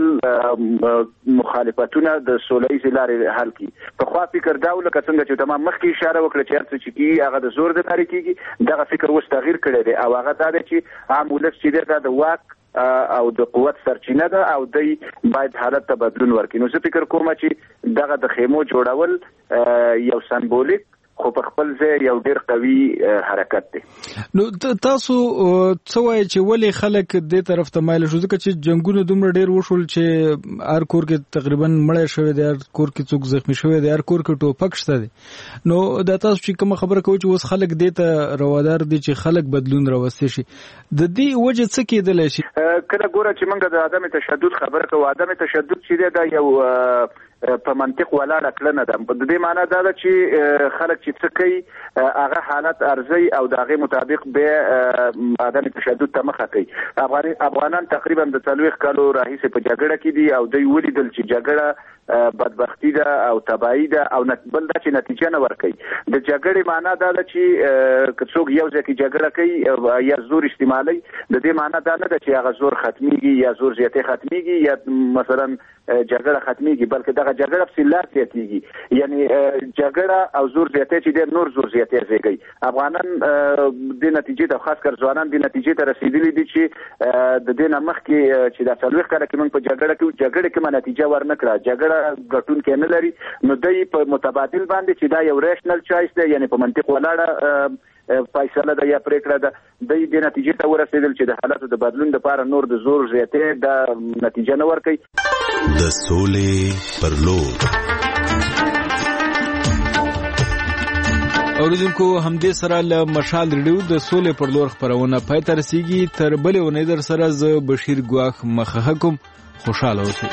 مخالفتونه د سوله‌ایزې لارې حل کړي. په خوا فکر دا لکه څنګه چې تمام مخکې اشاره وکړه چې هر څه چې کیږي هغه د زور د لارې کیږي، دغه فکر اوس تغییر کړی دی او هغه دا دی چې عام ولس چې دی د واک او د قوت سرچینه ده او دی باید حالت ته بدلون ورکړي. نو زه فکر کوم چې دغه د خیمو جوړول یو سمبولیک خو په خپل ځای یو ډیر قوي حرکت دی. نو تاسو څه وایي چې ولې خلک دې طرف ته مایل شو؟ ځکه چې جنگونه دومره ډیر وشول چې هر کور کې تقریبا مړی شوی دی، هر کور کې څوک زخمی شوی دی، هر کور کې ټوپک شته دی. نو دا تاسو چې کوم خبره کوي چې اوس خلک دې ته روادار دي چې خلک بدلون راوستي شي، د دې وجه څه کېدلی شي؟ کله ګوره چې موږ د عدم تشدد خبره کوو، عدم تشدد چې دی دا یو په منطق ولاړه کړنه ده. د دې معنی دا ده چې خلک چې څه کوي هغه حالت ارزي او د هغې مطابق به عدم تشدد ته مخه کوي. افغانان تقریبا د 40 کالو راهیسې په جګړه کې دي او دوی ولیدل چې جګړه بدبختی ده او تباہی ده او بل دا چې نتیجه نه ورکوي. د جګړې معنا دا ده چې که څوک یو ځای کې جګړه کوي یا زور استعمالوي، د دې معنا دا نه ده چې هغه زور ختمیږي یا زور زیاتې ختمیږي یا مثلا جګړه ختمیږي، بلکې دغه جګړه په سیلات زیاتېږي. یعنی جګړه او زور زیاتې چې ډېر نور زور زیاتې زیږي. افغانان د نتیجې ته خاص کر ځوانان د نتیجې ته رسیدلي دي چې د دې نه مخکې چې د 40 کاله کې موږ په جګړه کې نتیجه ورنکړه، جګړه ګټون کې نه لري. نو دوی په متبادل باندې چې دا یو ریشنل چوایس دی، یعنی په منطق ولاړه فیصله ده یا پریکړه ده، دوی د نتیجې ته ورسېدل چې د حالاتو د بدلون لپاره نور د زور زیاتې د نتیجه نه ورکوي. د سولې پر لور اوریدونکو همدې سره له مشال ریډیو د سولې پر لور خبرونه پای ته رسیږي. تر بلې اونۍ در سره زه بشیر ګواخ مخه کوم. خوشاله اوسئ.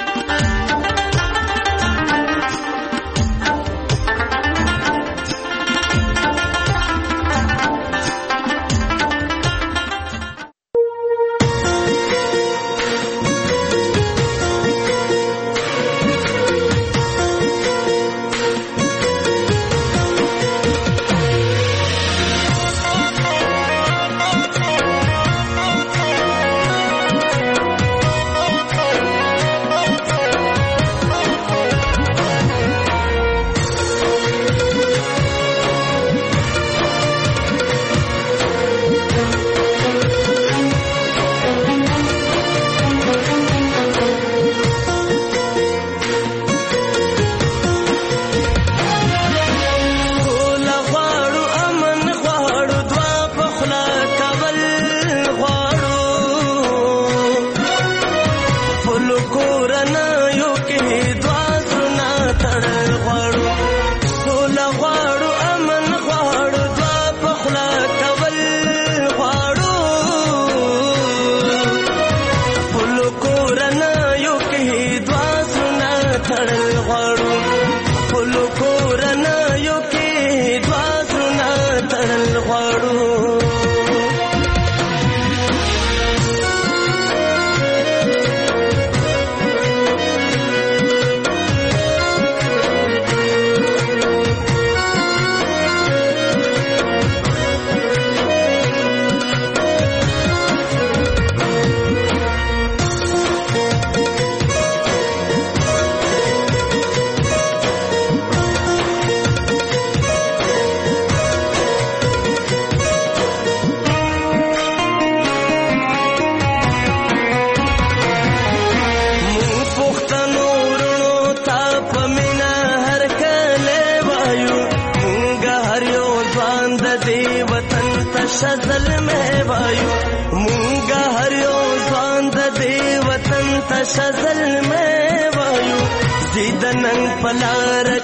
شزل میں وایو مونگا ہریو ځوان د دې وطن ته شزل میں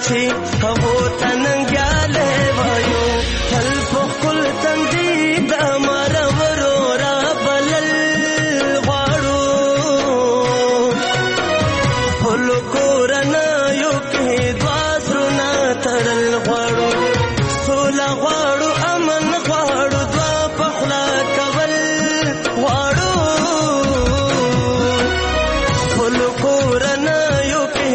چې هغو ته ننګیالی وایو تل په خپل تندي د مرورو را بلل غواړو خپلو کورنیو کې دوه زړونه تړل غواړو سوله غواړو امن غواړو دوه په خوله کول غواړو خپلو کورنیو کې